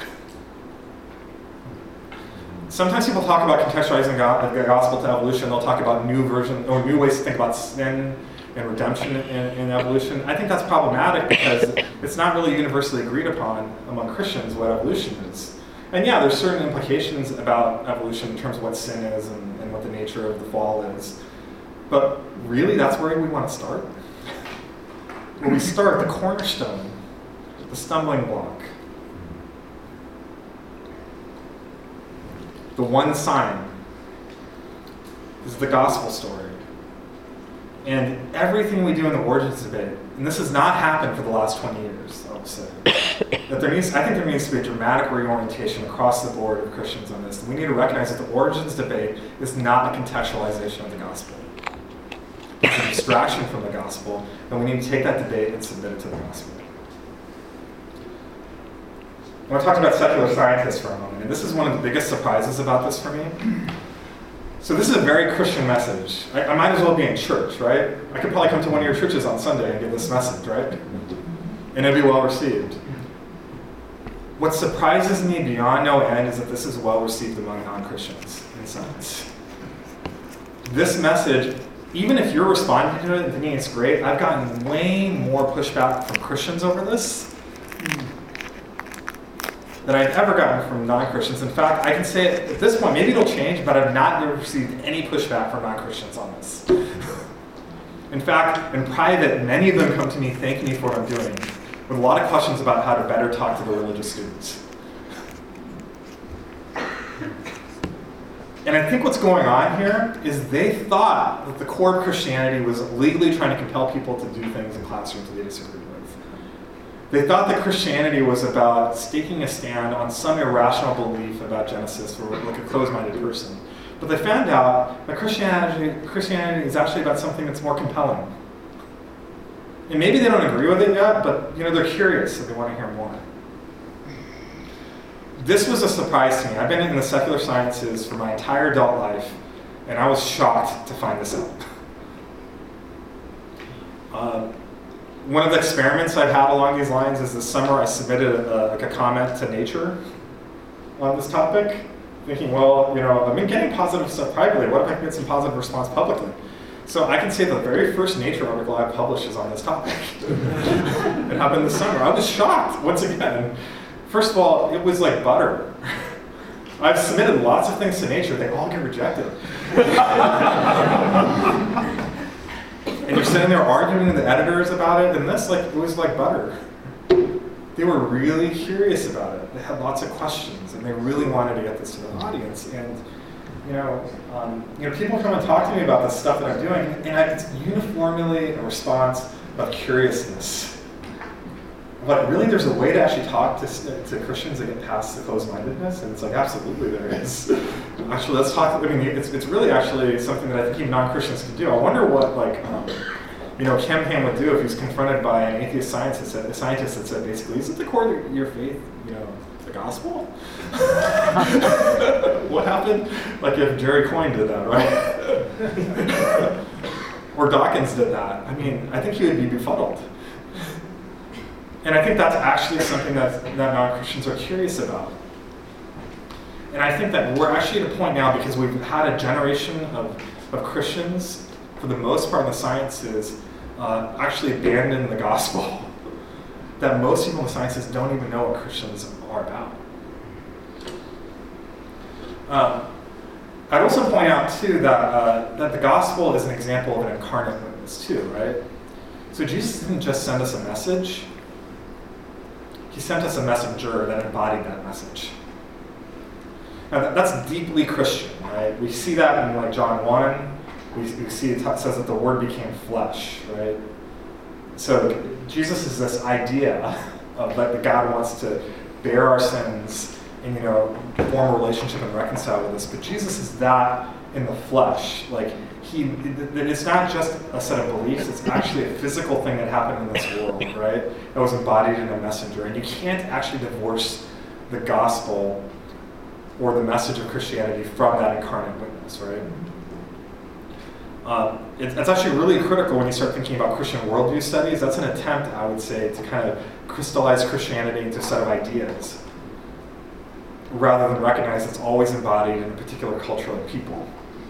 Speaker 2: Sometimes people talk about contextualizing the gospel to evolution. They'll talk about new ways to think about sin and redemption in evolution. I think that's problematic because it's not really universally agreed upon among Christians what evolution is. And yeah, there's certain implications about evolution in terms of what sin is and what the nature of the fall is. But really, that's where we want to start? Where we start, the cornerstone, the stumbling block. The one sign is the gospel story. And everything we do in the Origins debate, and this has not happened for the last 20 years, I would say, I think there needs to be a dramatic reorientation across the board of Christians on this. We need to recognize that the Origins debate is not a contextualization of the gospel. as a distraction from the gospel, then we need to take that debate and submit it to the gospel. I want to talk about secular scientists for a moment, and this is one of the biggest surprises about this for me. So this is a very Christian message. I might as well be in church, right? I could probably come to one of your churches on Sunday and give this message, right? And it'd be well received. What surprises me beyond no end is that this is well received among non-Christians in science. This message, even if you're responding to it and thinking it's great, I've gotten way more pushback from Christians over this than I've ever gotten from non-Christians. In fact, I can say it at this point, maybe it'll change, but I've not received any pushback from non-Christians on this. In fact, in private, many of them come to me thanking me for what I'm doing, with a lot of questions about how to better talk to the religious students. And I think what's going on here is they thought that the core of Christianity was legally trying to compel people to do things in classrooms that they disagreed with. They thought that Christianity was about taking a stand on some irrational belief about Genesis for like a closed-minded person. But they found out that Christianity is actually about something that's more compelling. And maybe they don't agree with it yet, but they're curious and they want to hear more. This was a surprise to me. I've been in the secular sciences for my entire adult life, and I was shocked to find this out. One of the experiments I've had along these lines is this summer I submitted a comment to Nature on this topic, thinking, well, I've been getting positive stuff privately. What if I can get some positive response publicly? So I can say the very first Nature article I published is on this topic. It happened this summer. I was shocked, once again. First of all, it was like butter. I've submitted lots of things to Nature. They all get rejected. And you're sitting there arguing with the editors about it, and this, it was like butter. They were really curious about it. They had lots of questions, and they really wanted to get this to the audience. And people come and talk to me about the stuff that I'm doing, and it's uniformly a response of curiousness. But really, there's a way to actually talk to Christians that get past the closed-mindedness, and it's like, absolutely there is. Actually, let's talk. It's really actually something that I think even non-Christians can do. I wonder what Ken Ham would do if he was confronted by an atheist scientist that said basically, isn't the core of your faith, the gospel? What happened? Like if Jerry Coyne did that, right? Or Dawkins did that. I think he would be befuddled. And I think that's actually something that non-Christians are curious about. And I think that we're actually at a point now, because we've had a generation of Christians, for the most part in the sciences, actually abandon the gospel. That most people in the sciences don't even know what Christians are about. I'd also point out, too, that the gospel is an example of an incarnate witness, too, right? So Jesus didn't just send us a message. He sent us a messenger that embodied that message. Now, that's deeply Christian, right? We see that in John 1. We see it says that the Word became flesh, right? So Jesus is this idea of that God wants to bear our sins and form a relationship and reconcile with us. But Jesus is that in the flesh. It's not just a set of beliefs, it's actually a physical thing that happened in this world, right? That was embodied in a messenger. And you can't actually divorce the gospel or the message of Christianity from that incarnate witness, right? It's actually really critical when you start thinking about Christian worldview studies. That's an attempt, I would say, to kind of crystallize Christianity into a set of ideas, rather than recognize it's always embodied in a particular culture of people.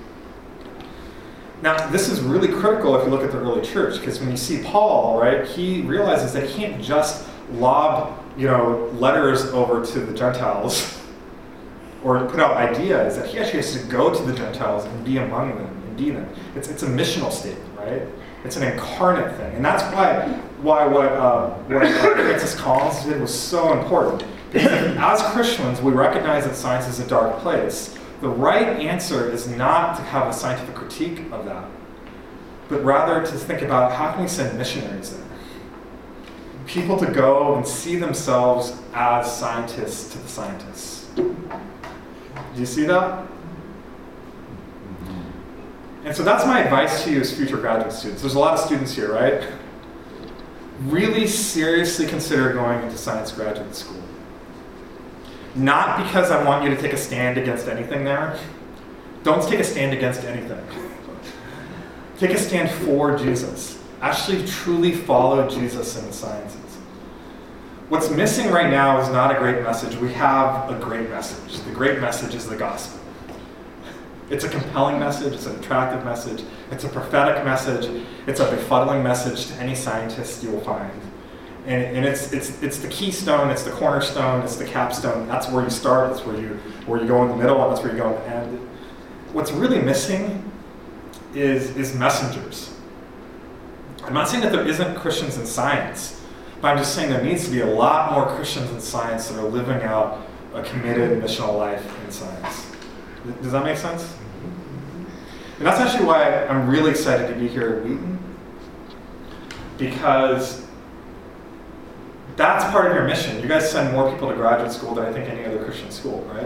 Speaker 2: Now, this is really critical if you look at the early church, because when you see Paul, right, he realizes that he can't just lob, letters over to the Gentiles or put out ideas, that he actually has to go to the Gentiles and be among them and be them. It's a missional statement, right? It's an incarnate thing. And that's why what Francis Collins did was so important. Because as Christians, we recognize that science is a dark place. The right answer is not to have a scientific critique of that, but rather to think about how can we send missionaries there? People to go and see themselves as scientists to the scientists. Do you see that? And so that's my advice to you as future graduate students. There's a lot of students here, right? Really seriously consider going into science graduate school. Not because I want you to take a stand against anything there. Don't take a stand against anything. Take a stand for Jesus. Actually truly follow Jesus in the sciences. What's missing right now is not a great message. We have a great message. The great message is the gospel. It's a compelling message, it's an attractive message, it's a prophetic message, it's a befuddling message to any scientist you will find. And it's the keystone, it's the cornerstone, it's the capstone. That's where you start, that's where you go in the middle, and that's where you go in the end. What's really missing is messengers. I'm not saying that there isn't Christians in science, but I'm just saying there needs to be a lot more Christians in science that are living out a committed missional life in science. Does that make sense? And that's actually why I'm really excited to be here at Wheaton, because that's part of your mission. You guys send more people to graduate school than I think any other Christian school, right?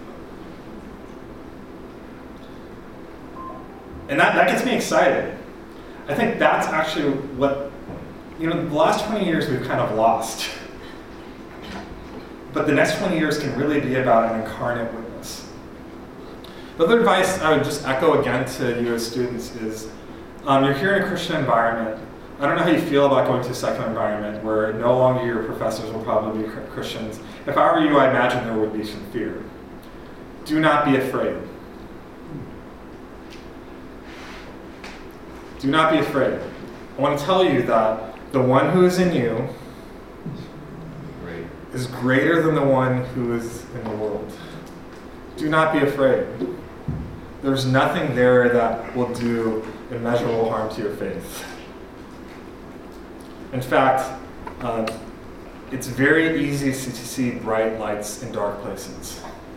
Speaker 2: And that gets me excited. I think that's actually what, the last 20 years we've kind of lost. But the next 20 years can really be about an incarnate witness. The other advice I would just echo again to you as students is, you're here in a Christian environment. I don't know how you feel about going to a secular environment where no longer your professors will probably be Christians. If I were you, I imagine there would be some fear. Do not be afraid. Do not be afraid. I want to tell you that the one who is in you is greater than the one who is in the world. Do not be afraid. There's nothing there that will do immeasurable harm to your faith. In fact, it's very easy to see bright lights in dark places.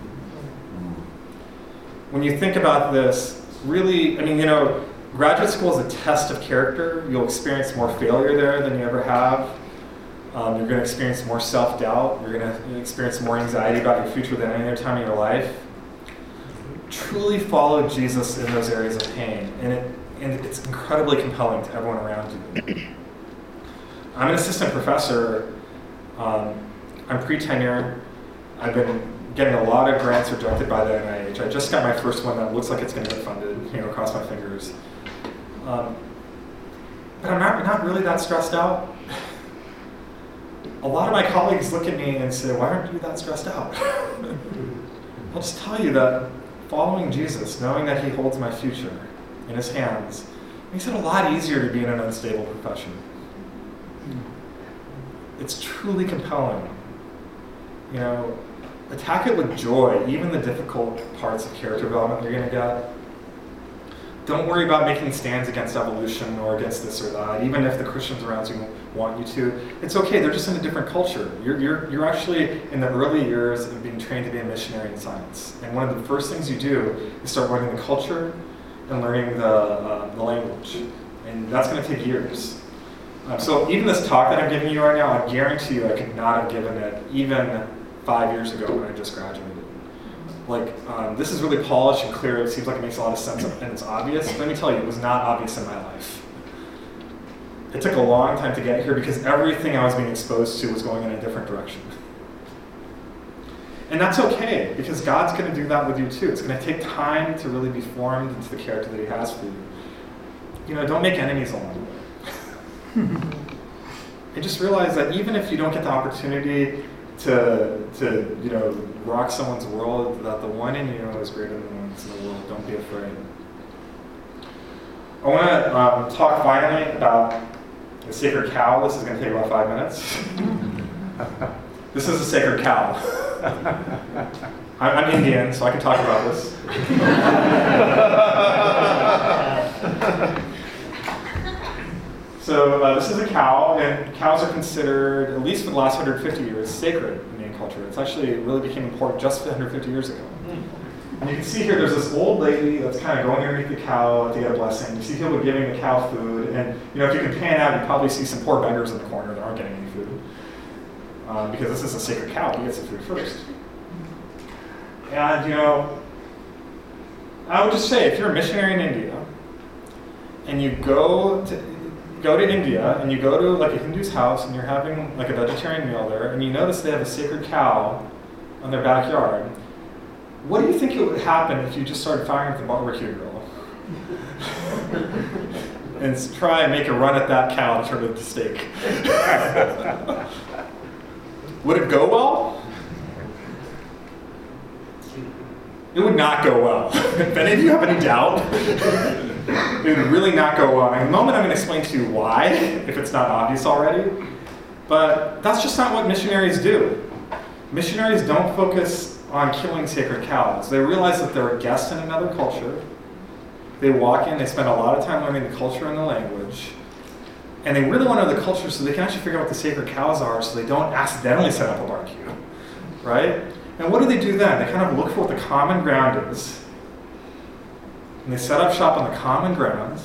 Speaker 2: When you think about this, really, graduate school is a test of character. You'll experience more failure there than you ever have. You're going to experience more self-doubt. You're going to experience more anxiety about your future than any other time in your life. Truly follow Jesus in those areas of pain, and it's incredibly compelling to everyone around you. I'm an assistant professor. I'm pre-tenure. I've been getting a lot of grants rejected by the NIH. I just got my first one that looks like it's going to get funded, cross my fingers. But I'm not really that stressed out. A lot of my colleagues look at me and say, why aren't you that stressed out? I'll just tell you that following Jesus, knowing that he holds my future in his hands, makes it a lot easier to be in an unstable profession. It's truly compelling. Attack it with joy, even the difficult parts of character development you're going to get. Don't worry about making stands against evolution or against this or that, even if the Christians around you want you to. It's okay, they're just in a different culture. You're actually in the early years of being trained to be a missionary in science. And one of the first things you do is start learning the culture and learning the language. And that's going to take years. So even this talk that I'm giving you right now, I guarantee you I could not have given it even 5 years ago when I just graduated. This is really polished and clear. It seems like it makes a lot of sense and it's obvious. Let me tell you, it was not obvious in my life. It took a long time to get here because everything I was being exposed to was going in a different direction. And that's okay, because God's going to do that with you too. It's going to take time to really be formed into the character that he has for you. Don't make enemies along the way. And just realize that even if you don't get the opportunity to rock someone's world, that the one in you is greater than the one that's in the world. Don't be afraid. I want to talk finally about the sacred cow. This is going to take about 5 minutes. This is a sacred cow. I'm Indian, so I can talk about this. So this is a cow, and cows are considered, at least for the last 150 years, sacred in Indian culture. It's actually, it really became important just 150 years ago. And you can see here, there's this old lady that's kind of going underneath the cow to get a blessing. You see people giving the cow food, and if you can pan out, you probably see some poor beggars in the corner that aren't getting any food. Because this is a sacred cow, he gets the food first. And I would just say, if you're a missionary in India, and you go to India, and you go to like a Hindu's house, and you're having like a vegetarian meal there, and you notice they have a sacred cow on their backyard, what do you think it would happen if you just started firing at the barbecue grill? And try and make a run at that cow to turn it into steak. Would it go well? It would not go well. If any of you have any doubt, it would really not go well. In a moment I'm going to explain to you why, if it's not obvious already. But that's just not what missionaries do. Missionaries don't focus on killing sacred cows. They realize that they're a guest in another culture. They walk in, they spend a lot of time learning the culture and the language. And they really want to know the culture so they can actually figure out what the sacred cows are so they don't accidentally set up a barbecue, right? And what do they do then? They kind of look for what the common ground is. And they set up shop on the common ground.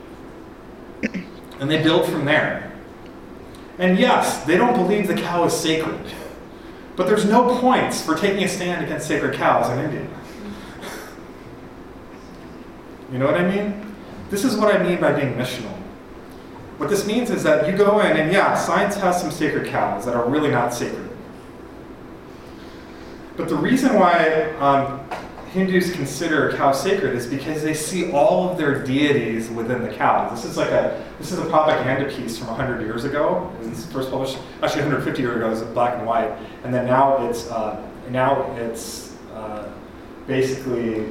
Speaker 2: And they build from there. And yes, they don't believe the cow is sacred. But there's no points for taking a stand against sacred cows in India. You know what I mean? This is what I mean by being missional. What this means is that you go in and yeah, science has some sacred cows that are really not sacred. But the reason why Hindus consider cows sacred is because they see all of their deities within the cow. This is a propaganda piece from 100 years ago. It was first published, actually 150 years ago, it was black and white, and then now it's basically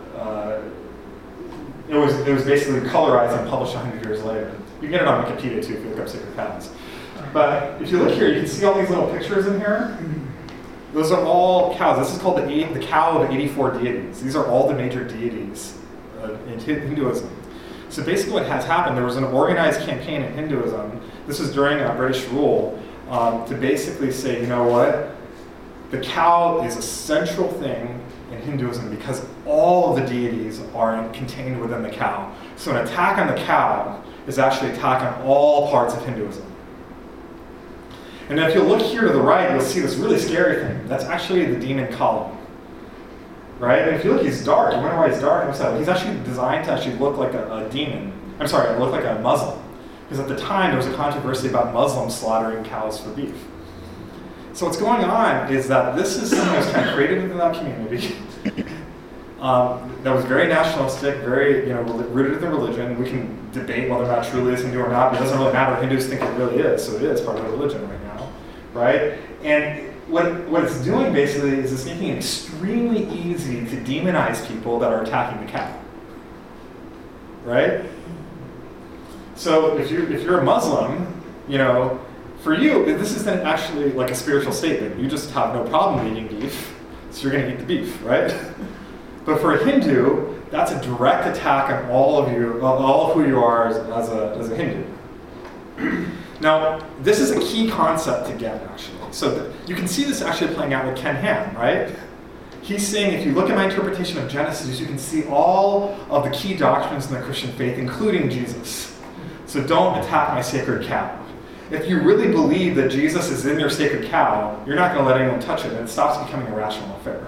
Speaker 2: it was basically colorized and published 100 years later. You can get it on Wikipedia too if you look up sacred cows. But if you look here, you can see all these little pictures in here. Those are all cows. This is called the cow of 84 deities. These are all the major deities in Hinduism. So basically what has happened, there was an organized campaign in Hinduism, this was during British rule, to basically say, you know what, the cow is a central thing in Hinduism because all of the deities are contained within the cow. So an attack on the cow is actually an attack on all parts of Hinduism. And if you look here to the right, you'll see this really scary thing. That's actually the demon Kali. Right? And if you look, he's dark. You wonder why he's dark? He's actually designed to actually look like a demon. I'm sorry, look like a Muslim. Because at the time, there was a controversy about Muslims slaughtering cows for beef. So what's going on is that this is something that was kind of created within that community. That was very nationalistic, very rooted in the religion. We can debate whether or not truly is Hindu or not, but it doesn't really matter. Hindus think it really is, so it is part of the religion right now, right? And what it's doing basically is it's making it extremely easy to demonize people that are attacking the cow, right? So if you're a Muslim, for you this isn't actually like a spiritual statement. You just have no problem eating beef, so you're going to eat the beef, right? But for a Hindu, that's a direct attack on all of you, all of who you are as a Hindu. Now, this is a key concept to get, actually. So you can see this actually playing out with Ken Ham, right? He's saying, if you look at my interpretation of Genesis, you can see all of the key doctrines in the Christian faith, including Jesus. So don't attack my sacred cow. If you really believe that Jesus is in your sacred cow, you're not going to let anyone touch it, and it stops becoming a rational affair.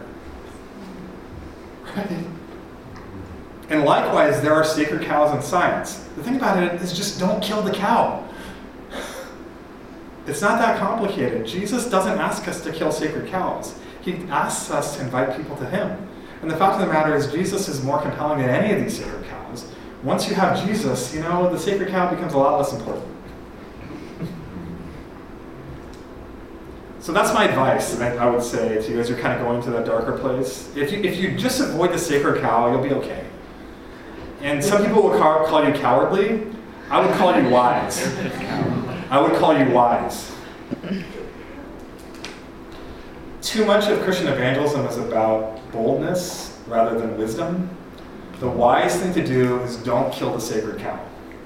Speaker 2: Right? And likewise, there are sacred cows in science. The thing about it is just don't kill the cow. It's not that complicated. Jesus doesn't ask us to kill sacred cows. He asks us to invite people to him. And the fact of the matter is Jesus is more compelling than any of these sacred cows. Once you have Jesus, the sacred cow becomes a lot less important. So that's my advice, I would say to you as you're kind of going to that darker place. If you just avoid the sacred cow, you'll be okay. And some people will call you cowardly. I would call you wise. I would call you wise. Too much of Christian evangelism is about boldness rather than wisdom. The wise thing to do is don't kill the sacred cow.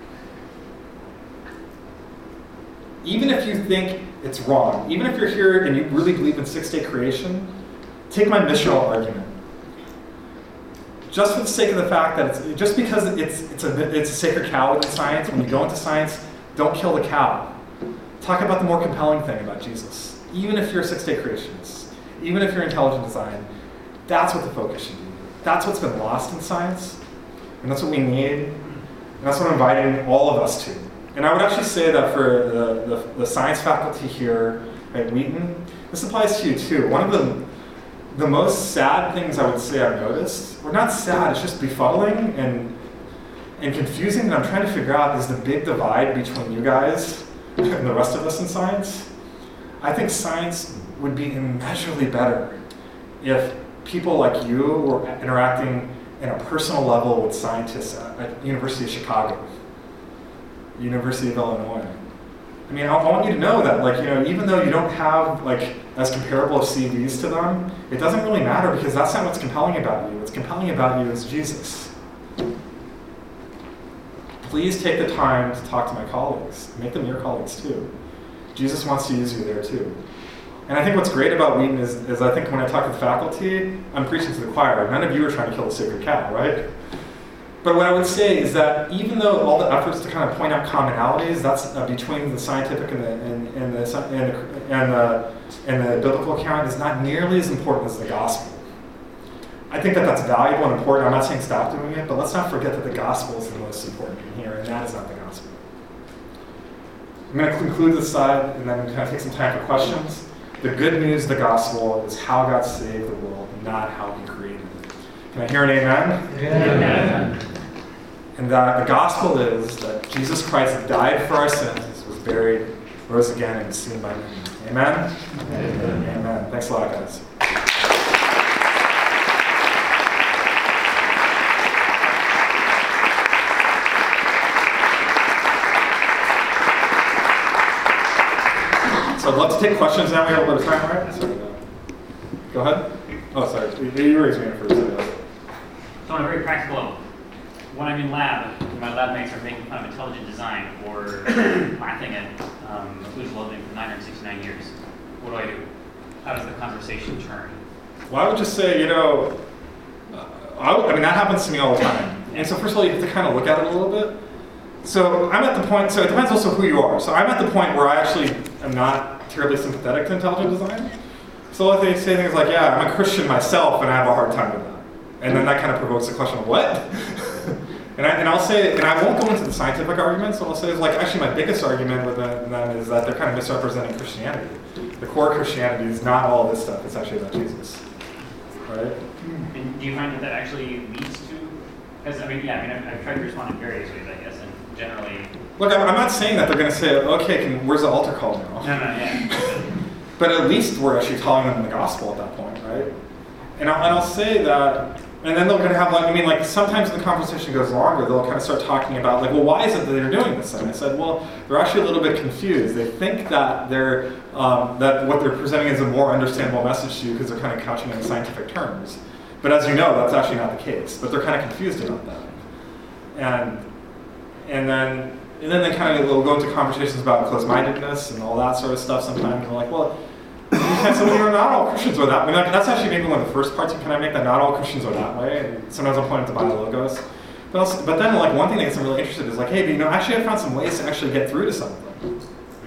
Speaker 2: Even if you think it's wrong, even if you're here and you really believe in six-day creation, take my missional argument. Just for the sake of the fact that just because it's a sacred cow in science, when you go into science, don't kill the cow. Talk about the more compelling thing about Jesus. Even if you're a six-day creationist, even if you're intelligent design, that's what the focus should be. That's what's been lost in science, and that's what we need. And that's what I'm inviting all of us to. And I would actually say that for the science faculty here at Wheaton, this applies to you too. One of the most sad things I would say I've noticed, or not sad, it's just befuddling and confusing that I'm trying to figure out is the big divide between you guys and the rest of us in science. I think science would be immeasurably better if people like you were interacting in a personal level with scientists at University of Chicago, University of Illinois. I mean, I want you to know that, like, you know, even though you don't have like as comparable of CVs to them, it doesn't really matter because that's not what's compelling about you. What's compelling about you is Jesus. Please take the time to talk to my colleagues. Make them your colleagues too. Jesus wants to use you there too. And I think what's great about Wheaton is I think when I talk to the faculty, I'm preaching to the choir. None of you are trying to kill the sacred cow, right? But what I would say is that even though all the efforts to kind of point out commonalities, that's between the scientific and the biblical account, is not nearly as important as the gospel. I think that that's valuable and important. I'm not saying stop doing it, but let's not forget that the gospel is the most important in here, and that is not the gospel. I'm going to conclude this side and then kind of take some time for questions. The good news of the gospel is how God saved the world, not how he created it. Can I hear an amen?
Speaker 4: Amen.
Speaker 2: And that the gospel is that Jesus Christ died for our sins, was buried, rose again, and is seen by many. Amen?
Speaker 4: Amen.
Speaker 2: Amen. Thanks a lot, guys. So I'd love to take questions now. We have a little bit of time, right? So, go ahead. Oh, sorry. You raised me first.
Speaker 4: So on a very practical level, when I'm in lab, my lab mates are making fun of intelligent design or laughing at Methuselah living for 969 years. What do? How does the conversation turn?
Speaker 2: Well, I would just say, you know, I mean, that happens to me all the time. And so first of all, you have to kind of look at it a little bit. So I'm at the point, so it depends also who you are. So I'm at the point where I actually am not terribly sympathetic to intelligent design. So if they say things like, yeah, I'm a Christian myself and I have a hard time with that. And then that kind of provokes the question of what? and I'll say, and I won't go into the scientific arguments, so I'll say, like, actually my biggest argument with them is that they're kind of misrepresenting Christianity. The core of Christianity is not all this stuff, it's actually about Jesus. Right?
Speaker 4: And do you find that actually leads to, because I mean, I've tried to respond in various ways, I guess, and generally...
Speaker 2: Look, I'm not saying that they're going to say, okay, where's the altar call now?
Speaker 4: No, yeah.
Speaker 2: But at least we're actually calling them the gospel at that point, right? And I'll say that, and then they're going to have, like, I mean, like, sometimes the conversation goes longer, they'll kind of start talking about, like, well, why is it that they're doing this? And I said, well, they're actually a little bit confused. They think that that what they're presenting is a more understandable message to you because they're kind of couching it in scientific terms. But as you know, that's actually not the case. But they're kind of confused about that. And then they kind of will go into conversations about closed-mindedness and all that sort of stuff sometimes. And they're like, well, you can't say, well, not all Christians are that. I mean, that's actually maybe one of the first parts you kind of make, that not all Christians are that way. And sometimes I'll point to Biologos. But then, like, one thing that gets them really interested is like, hey, but, you know, actually I found some ways to actually get through to some of them.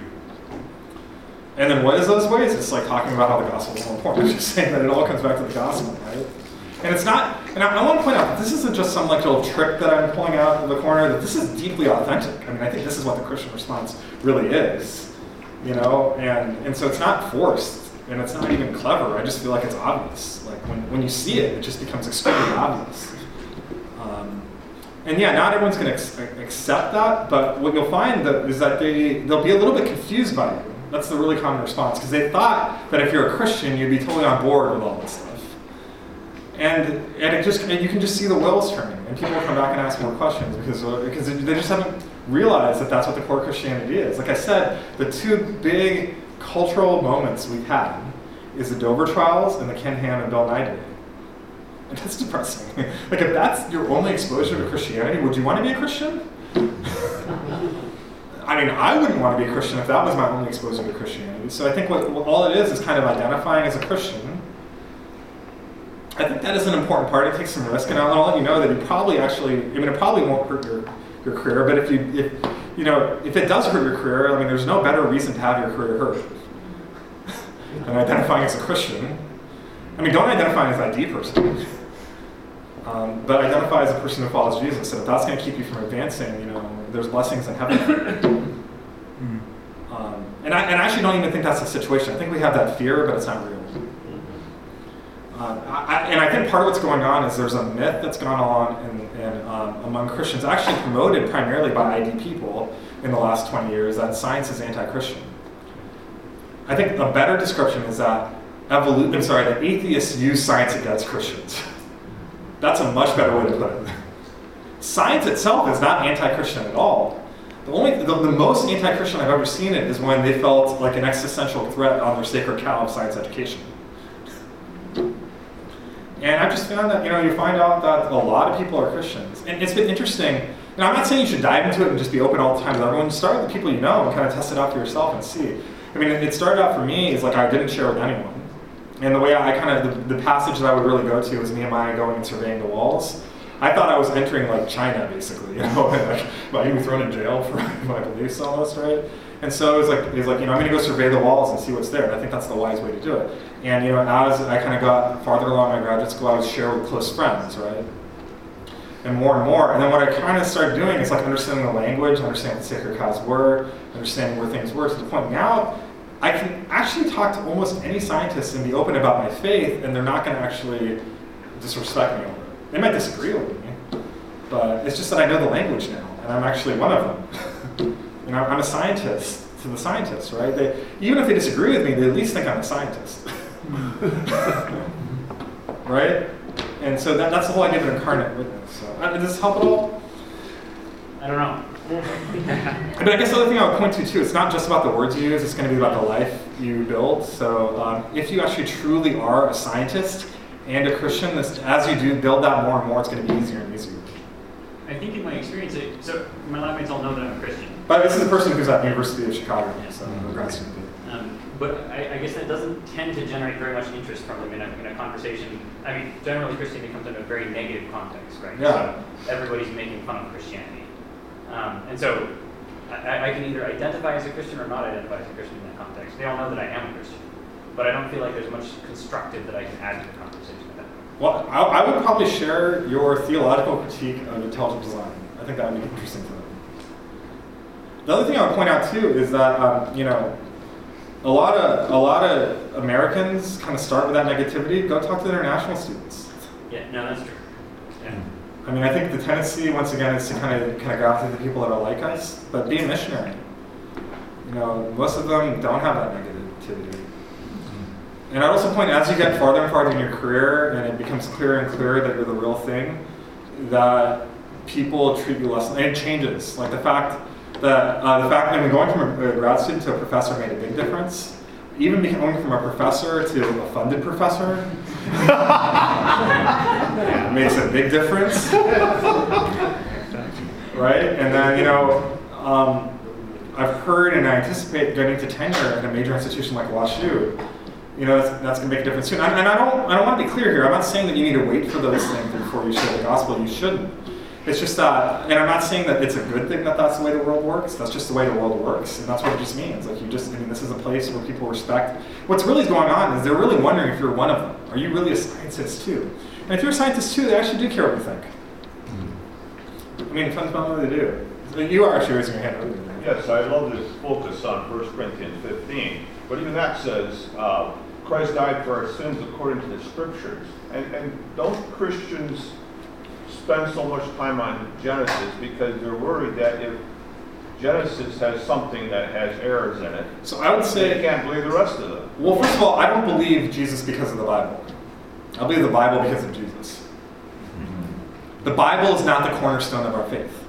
Speaker 2: And then what is those ways? It's like talking about how the gospel is so important. It's just saying that it all comes back to the gospel, right? And it's not, and I want to point out that this isn't just some like little trick that I'm pulling out of the corner, that this is deeply authentic. I mean, I think this is what the Christian response really is, you know? And so it's not forced, and it's not even clever. I just feel like it's obvious. Like when you see it, it just becomes extremely obvious. And yeah, not everyone's going to accept that, but what you'll find is that they'll be a little bit confused by you. That's the really common response, because they thought that if you're a Christian, you'd be totally on board with all this stuff. And you can just see the wheels turning, and people will come back and ask more questions because they just haven't realized that that's what the core Christianity is. Like I said, the two big cultural moments we've had is the Dover trials and the Ken Ham and Bill Nye debate. And that's depressing. Like, if that's your only exposure to Christianity, would you want to be a Christian? I mean, I wouldn't want to be a Christian if that was my only exposure to Christianity. So I think what all it is kind of identifying as a Christian. I think that is an important part. It takes some risk, and I'll let you know that you probably actually, I mean, it probably won't hurt your career, but if it does hurt your career, I mean, there's no better reason to have your career hurt than identifying as a Christian. I mean, don't identify as an ID person. but identify as a person who follows Jesus. And if that's going to keep you from advancing, there's blessings in heaven. And I actually don't even think that's the situation. I think we have that fear, but it's not real. And I think part of what's going on is there's a myth that's gone on among Christians, actually promoted primarily by ID people in the last 20 years, that science is anti-Christian. I think a better description is that that atheists use science against Christians. That's a much better way to put it. Science itself is not anti-Christian at all. The most anti-Christian I've ever seen it is when they felt like an existential threat on their sacred cow of science education. And I've just found that, you find out that a lot of people are Christians. And it's been interesting. And I'm not saying you should dive into it and just be open all the time with everyone. Start with the people you know and kind of test it out for yourself and see. I mean, it started out for me is like I didn't share with anyone. And the way the passage that I would really go to was Nehemiah going and surveying the walls. I thought I was entering like China, basically, and like, might be thrown in jail for my beliefs almost, right? And so it was like, I'm going to go survey the walls and see what's there. And I think that's the wise way to do it. And, as I kind of got farther along my graduate school, I would share with close friends, right? And more. And then what I kind of started doing is like understanding the language, understanding what the sacred cows were, understanding where things were, to the point now I can actually talk to almost any scientist and be open about my faith, and they're not going to actually disrespect me over it. They might disagree with me, but it's just that I know the language now, and I'm actually one of them. I'm a scientist to the scientists, right? Even if they disagree with me, they at least think I'm a scientist. Right? And so that's the whole idea of an incarnate witness. So, does this help at all?
Speaker 4: I don't know.
Speaker 2: But I guess the other thing I would point to too, it's not just about the words you use, it's going to be about the life you build. So if you actually truly are a scientist and a Christian, as you do build that more and more, it's going to be easier and easier.
Speaker 4: I think in my experience, so my lab mates all know that I'm a Christian.
Speaker 2: But this is a person who's at the University of Chicago, so a grad student.
Speaker 4: But I guess that doesn't tend to generate very much interest from them in a conversation. I mean, generally Christianity comes in a very negative context, right?
Speaker 2: Yeah.
Speaker 4: So everybody's making fun of Christianity. And so I can either identify as a Christian or not identify as a Christian in that context. They all know that I am a Christian. But I don't feel like there's much constructive that I can add to the conversation at that point.
Speaker 2: Well, I would probably share your theological critique of intelligent design. I think that would be interesting to them. The other thing I would point out too is that a lot of Americans kind of start with that negativity. Go talk to international students.
Speaker 4: Yeah, no, that's true. Yeah.
Speaker 2: I mean, I think the tendency once again is to kind of go after the people that are like us, but be a missionary. Most of them don't have that negativity. And I'd also point, as you get farther and farther in your career, and it becomes clearer and clearer that you're the real thing, that people treat you less, and it changes. Like the fact that going from a grad student to a professor made a big difference. Even going from a professor to a funded professor makes a big difference, right? And then I've heard and I anticipate getting to tenure at a major institution like WashU. That's going to make a difference soon. And I don't want to be clear here. I'm not saying that you need to wait for those things before you share the gospel. You shouldn't. It's just that, and I'm not saying that it's a good thing that that's the way the world works. That's just the way the world works, and that's what it just means. Like this is a place where people respect. What's really going on is they're really wondering if you're one of them. Are you really a scientist too? And if you're a scientist too, they actually do care what you think. I mean, it depends on what they do. You are actually raising your hand earlier.
Speaker 5: Yes, I love this focus on 1 Corinthians 15. But even that says, Christ died for our sins according to the scriptures. And don't Christians spend so much time on Genesis because they're worried that if Genesis has something that has errors in it,
Speaker 2: so I would say
Speaker 5: they can't believe the rest of them.
Speaker 2: Well, first of all, I don't believe Jesus because of the Bible. I believe the Bible because of Jesus. The Bible is not the cornerstone of our faith.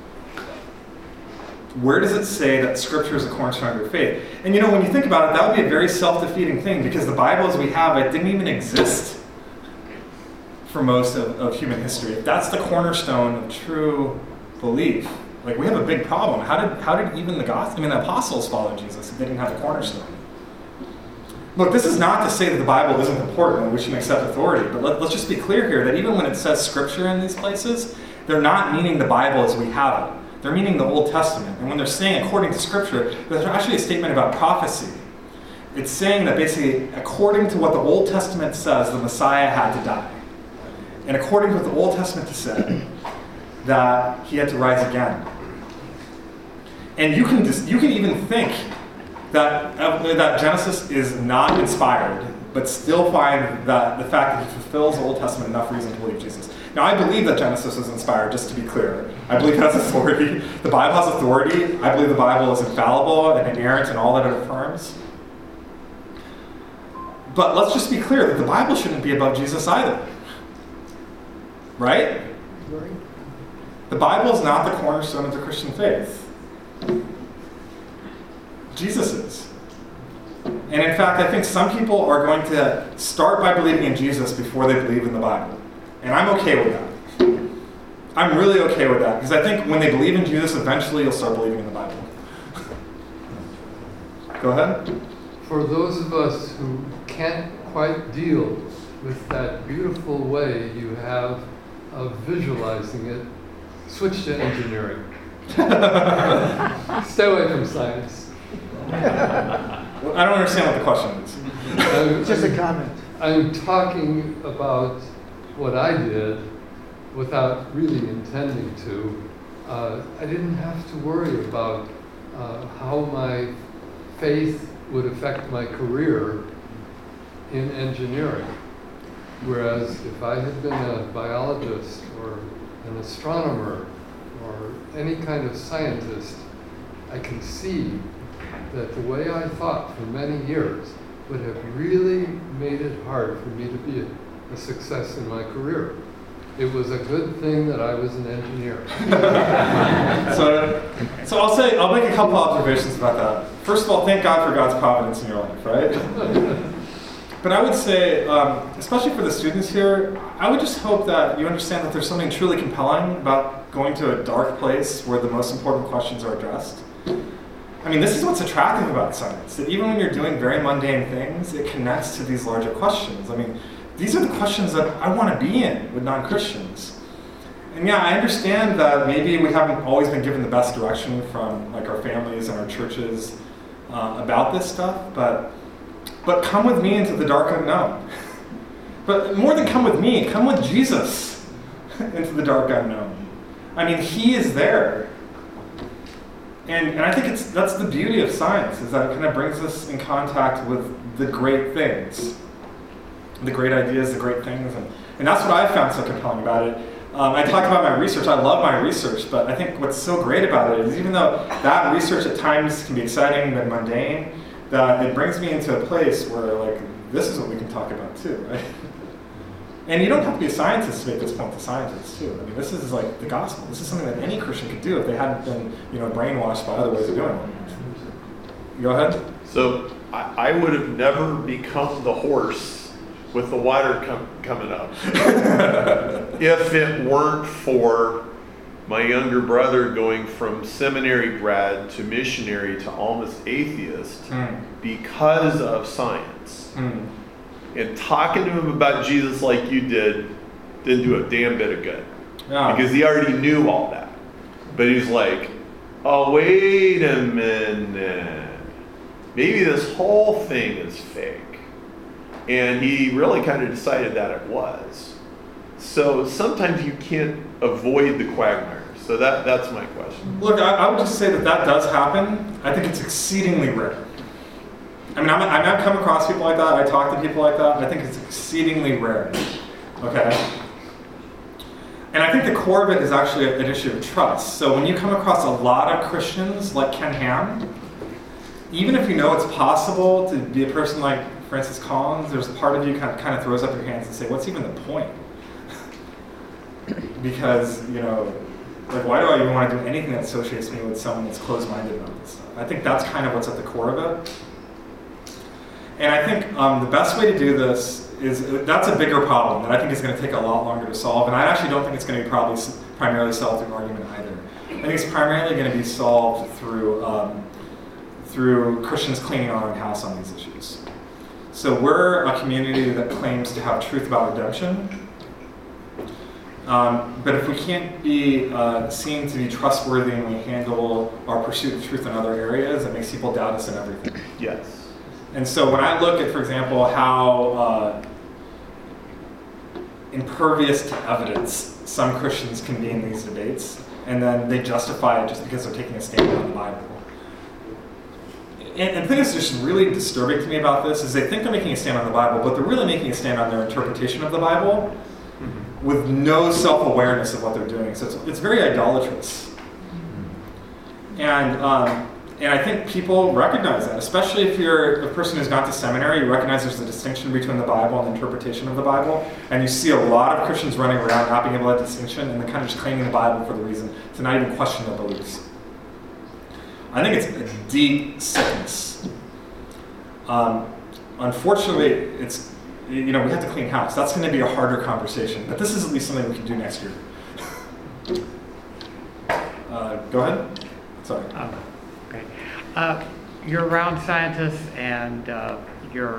Speaker 2: Where does it say that Scripture is the cornerstone of your faith? And when you think about it, that would be a very self-defeating thing because the Bible as we have it didn't even exist for most of human history. If that's the cornerstone of true belief, like we have a big problem. How did even the apostles follow Jesus if they didn't have the cornerstone? Look, this is not to say that the Bible isn't important and we shouldn't accept authority, but let's just be clear here that even when it says Scripture in these places, they're not meaning the Bible as we have it. They're meaning the Old Testament. And when they're saying according to Scripture, there's actually a statement about prophecy. It's saying that basically, according to what the Old Testament says, the Messiah had to die. and according to what the Old Testament said, that he had to rise again. And you can even think that Genesis is not inspired, but still find that the fact that it fulfills the Old Testament enough reason to believe Jesus. Now, I believe that Genesis was inspired, just to be clear. I believe it has authority. The Bible has authority. I believe the Bible is infallible and inerrant in all that it affirms. But let's just be clear that the Bible shouldn't be above Jesus either. Right? The Bible is not the cornerstone of the Christian faith. Jesus is. And in fact, I think some people are going to start by believing in Jesus before they believe in the Bible. And I'm okay with that. I'm really okay with that, because I think when they believe in Jesus, eventually you'll start believing in the Bible. Go ahead.
Speaker 6: For those of us who can't quite deal with that beautiful way you have of visualizing it, switch to engineering. Stay away from science.
Speaker 2: Well, I don't understand what the question is.
Speaker 3: Just a comment.
Speaker 6: I'm talking about what I did without really intending to. I didn't have to worry about how my faith would affect my career in engineering. Whereas if I had been a biologist or an astronomer or any kind of scientist, I can see that the way I thought for many years would have really made it hard for me to be a success in my career. It was a good thing that I was an engineer.
Speaker 2: So I'll make a couple observations about that. First of all, thank God for God's providence in your life, right? But I would say, especially for the students here, I would just hope that you understand that there's something truly compelling about going to a dark place where the most important questions are addressed. I mean, this is what's attractive about science, that even when you're doing very mundane things, it connects to these larger questions. I mean, these are the questions that I want to be in with non-Christians. And yeah, I understand that maybe we haven't always been given the best direction from like our families and our churches about this stuff, but come with me into the dark unknown. But more than come with me, come with Jesus into the dark unknown. I mean, he is there. And I think that's the beauty of science, is that it kind of brings us in contact with the great things, the great ideas, the great things. And that's what I found so compelling about it. I talk about my research. I love my research, but I think what's so great about it is even though that research at times can be exciting and mundane, that it brings me into a place where, like, this is what we can talk about too, right? And you don't have to be a scientist to make this point to scientists too. I mean, this is like the gospel. This is something that any Christian could do if they hadn't been, brainwashed by other ways of doing it. Go ahead.
Speaker 7: So I would have never become the horse with the water coming up if it weren't for my younger brother going from seminary grad to missionary to almost atheist because of science. And talking to him about Jesus like you did didn't do a damn bit of good.
Speaker 2: Yeah.
Speaker 7: Because he already knew all that. But he's like, oh, wait a minute. Maybe this whole thing is fake. And he really kind of decided that it was. So sometimes you can't avoid the quagmire. So that's my question.
Speaker 2: Look, I would just say that does happen. I think it's exceedingly rare. I mean, I've come across people like that. I talk to people like that. I think it's exceedingly rare. Okay? And I think the core of it is actually an issue of trust. So when you come across a lot of Christians like Ken Ham, even if you know it's possible to be a person like Francis Collins, there's a part of you kind of throws up your hands and say, what's even the point? Because, like, why do I even want to do anything that associates me with someone that's closed-minded about this stuff? I think that's kind of what's at the core of it. And I think the best way to do this is, that's a bigger problem that I think is going to take a lot longer to solve. And I actually don't think it's going to be primarily solved through argument either. I think it's primarily going to be solved through Christians cleaning our own house on these issues. So we're a community that claims to have truth about redemption. But if we can't be seen to be trustworthy and we handle our pursuit of truth in other areas, it makes people doubt us in everything.
Speaker 7: Yes.
Speaker 2: impervious to evidence some Christians can be in these debates, and then they justify it just because they're taking a stand on the Bible. And the thing that's just really disturbing to me about this is they think they're making a stand on the Bible, but they're really making a stand on their interpretation of the Bible with no self-awareness of what they're doing. So it's very idolatrous. And I think people recognize that, especially if you're a person who's gone to seminary, you recognize there's a distinction between the Bible and the interpretation of the Bible. And you see a lot of Christians running around not being able to have distinction and then kind of just claiming the Bible for the reason to not even question their beliefs. I think it's a deep sickness. Unfortunately, it's, we have to clean house. That's going to be a harder conversation, but this is at least something we can do next year. Go ahead. Sorry.
Speaker 8: Okay. You're around scientists, and you're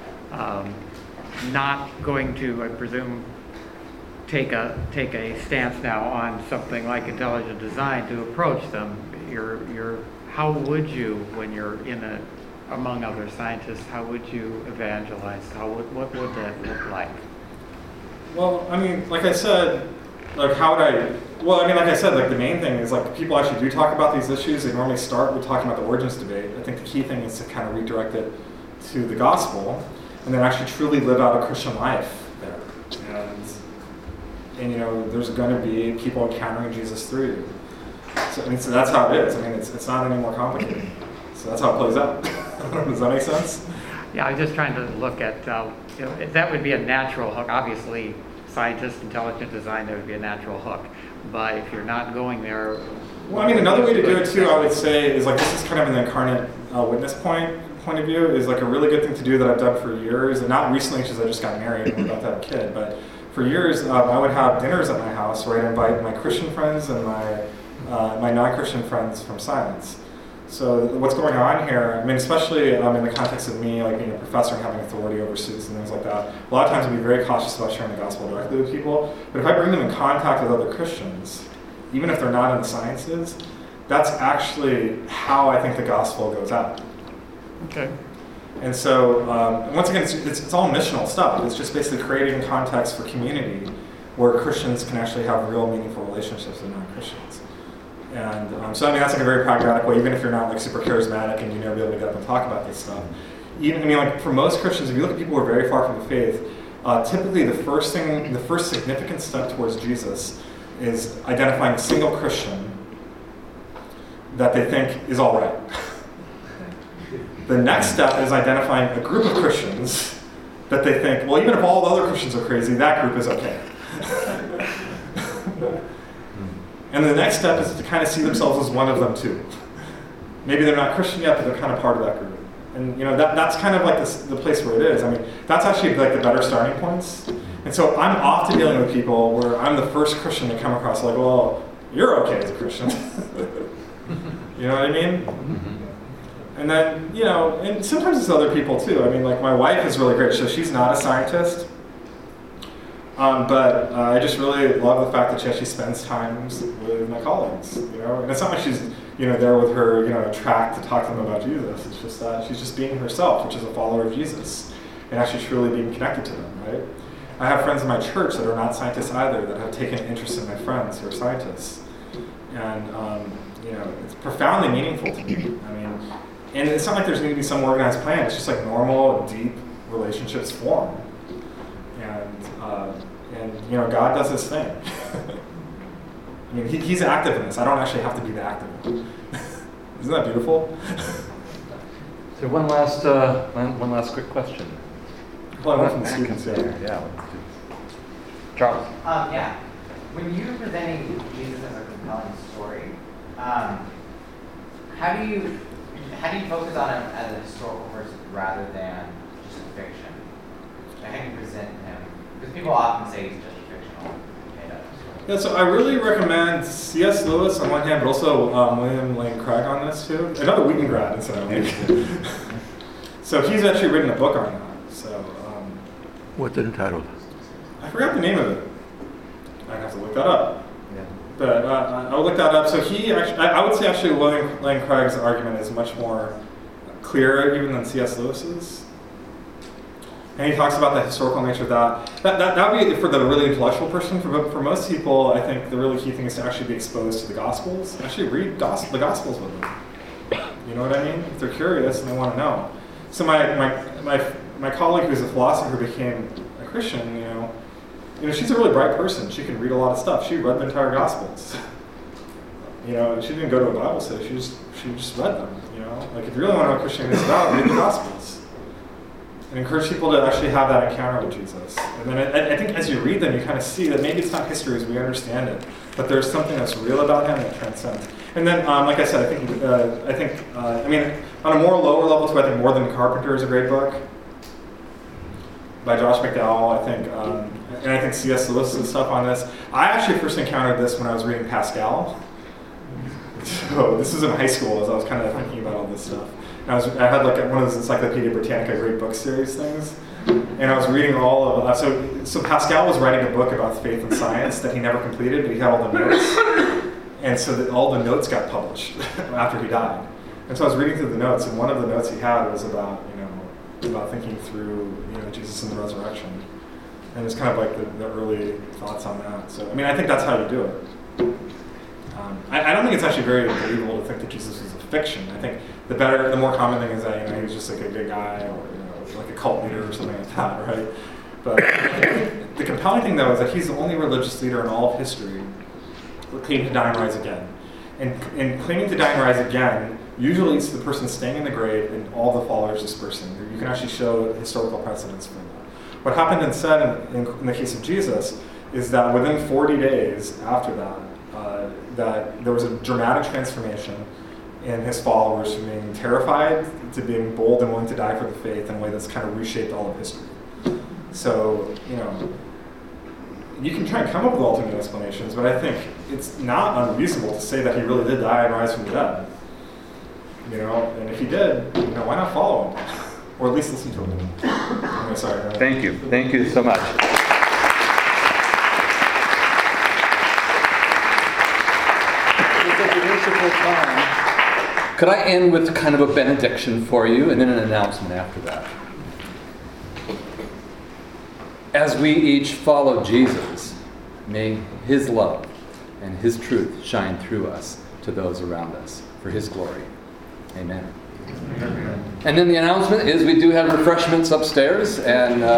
Speaker 8: not going to, I presume, take a stance now on something like intelligent design to approach them. How would you, when you're among other scientists, how would you evangelize? What would that look like?
Speaker 2: Well, I mean, like I said, like the main thing is like people actually do talk about these issues. They normally start with talking about the origins debate. I think the key thing is to kind of redirect it to the gospel and then actually truly live out a Christian life there. And there's going to be people encountering Jesus through you. So that's how it is. I mean, it's not any more complicated. So that's how it plays out. Does that make sense?
Speaker 8: Yeah, I was just trying to look at, that would be a natural hook. Obviously, scientists, intelligent design, that would be a natural hook. But if you're not going there...
Speaker 2: Well, I mean, another way to do it, too, I would say, is like, this is kind of an incarnate witness point of view, is like a really good thing to do that I've done for years, and not recently because I just got married and I'm about to have a kid, but for years, I would have dinners at my house where I'd invite my Christian friends and my non-Christian friends from science. So what's going on here, I mean, especially in the context of me like being a professor and having authority over students and things like that, a lot of times I'd be very cautious about sharing the gospel directly with people. But if I bring them in contact with other Christians, even if they're not in the sciences, that's actually how I think the gospel goes out.
Speaker 8: Okay.
Speaker 2: And so, once again, it's all missional stuff. It's just basically creating context for community where Christians can actually have real meaningful relationships with non-Christians. And so, I mean, that's like a very pragmatic way, even if you're not like super charismatic and you never be able to get up and talk about this stuff. Even, I mean, like for most Christians, if you look at people who are very far from the faith, typically the first significant step towards Jesus is identifying a single Christian that they think is all right. The next step is identifying a group of Christians that they think, well, even if all the other Christians are crazy, that group is okay. And the next step is to kind of see themselves as one of them too. Maybe they're not Christian yet, but they're kind of part of that group. And that's kind of like the place where it is. I mean, that's actually like the better starting points. And so I'm often dealing with people where I'm the first Christian to come across like, well, you're okay as a Christian. You know what I mean? And then, and sometimes it's other people too. I mean, like my wife is really great. So she's not a scientist. But I just really love the fact that she actually spends times with my colleagues, And it's not like she's, there with her, track to talk to them about Jesus. It's just that she's just being herself, which is a follower of Jesus, and actually truly being connected to them, right? I have friends in my church that are not scientists either that have taken interest in my friends who are scientists. And, it's profoundly meaningful to me. I mean, and it's not like there's going to be some organized plan. It's just like normal, deep relationships form. And God does his thing. I mean, he's active in this. I don't actually have to be the active one. Isn't that beautiful?
Speaker 9: So one last quick question.
Speaker 2: Well, I went from the students,
Speaker 9: yeah. Charles.
Speaker 10: Yeah. When you're presenting Jesus as a compelling story, how do you focus on him as a historical person rather than just a fiction? How do you present him? Because people often say he's just a fictional made up story.
Speaker 2: Yeah, so I really recommend C.S. Lewis on one hand, but also William Lane Craig on this too. Another Wheaton grad, incidentally. So he's actually written a book on that. So
Speaker 9: What's it entitled?
Speaker 2: I forgot the name of it. I'd have to look that up.
Speaker 9: Yeah.
Speaker 2: But I'll look that up. So he actually, I would say actually William Lane Craig's argument is much more clear even than C.S. Lewis's. And he talks about the historical nature of that. That would be for the really intellectual person. For most people, I think the really key thing is to actually be exposed to the Gospels. Actually read the Gospels with them. You know what I mean? If they're curious and they want to know. So my colleague who's a philosopher who became a Christian, you know, she's a really bright person. She can read a lot of stuff. She read the entire Gospels. You know, she didn't go to a Bible study. She just read them. You know, like if you really want to know what Christianity is about, read the Gospels. And encourage people to actually have that encounter with Jesus. And then I think as you read them, you kind of see that maybe it's not history as we understand it, but there's something that's real about him that transcends. And then, like I said, I mean, on a more lower level too, I think More Than a Carpenter is a great book by Josh McDowell. I think, and I think C.S. Lewis and stuff on this. I actually first encountered this when I was reading Pascal. So this was in high school as I was kind of thinking about all this stuff. I had like one of those Encyclopedia Britannica great book series things, and I was reading all of so Pascal was writing a book about faith and science that he never completed, but he had all the notes, and so all the notes got published after he died. And so I was reading through the notes, and one of the notes he had was about thinking through Jesus and the resurrection, and it's kind of like the early thoughts on that. So I mean, I think that's how you do it. I don't think it's actually very believable to think that Jesus was a fiction. I think the more common thing is that he was just like a good guy, or like a cult leader or something like that, right? But I think the compelling thing though is that he's the only religious leader in all of history who claimed to die and rise again. And claiming to die and rise again usually leads to the person staying in the grave and all the followers dispersing. You can actually show historical precedents for that. What happened instead in the case of Jesus is that within 40 days after that, that there was a dramatic transformation in his followers from being terrified to being bold and willing to die for the faith in a way that's kind of reshaped all of history. So, you can try and come up with alternate explanations, but I think it's not unreasonable to say that he really did die and rise from the dead. And if he did, why not follow him? Or at least listen to him. Okay, sorry.
Speaker 9: Thank you. Thank you so much. Could I end with kind of a benediction for you and then an announcement after that? As we each follow Jesus, may his love and his truth shine through us to those around us for his glory. Amen. And then the announcement is we do have refreshments upstairs, and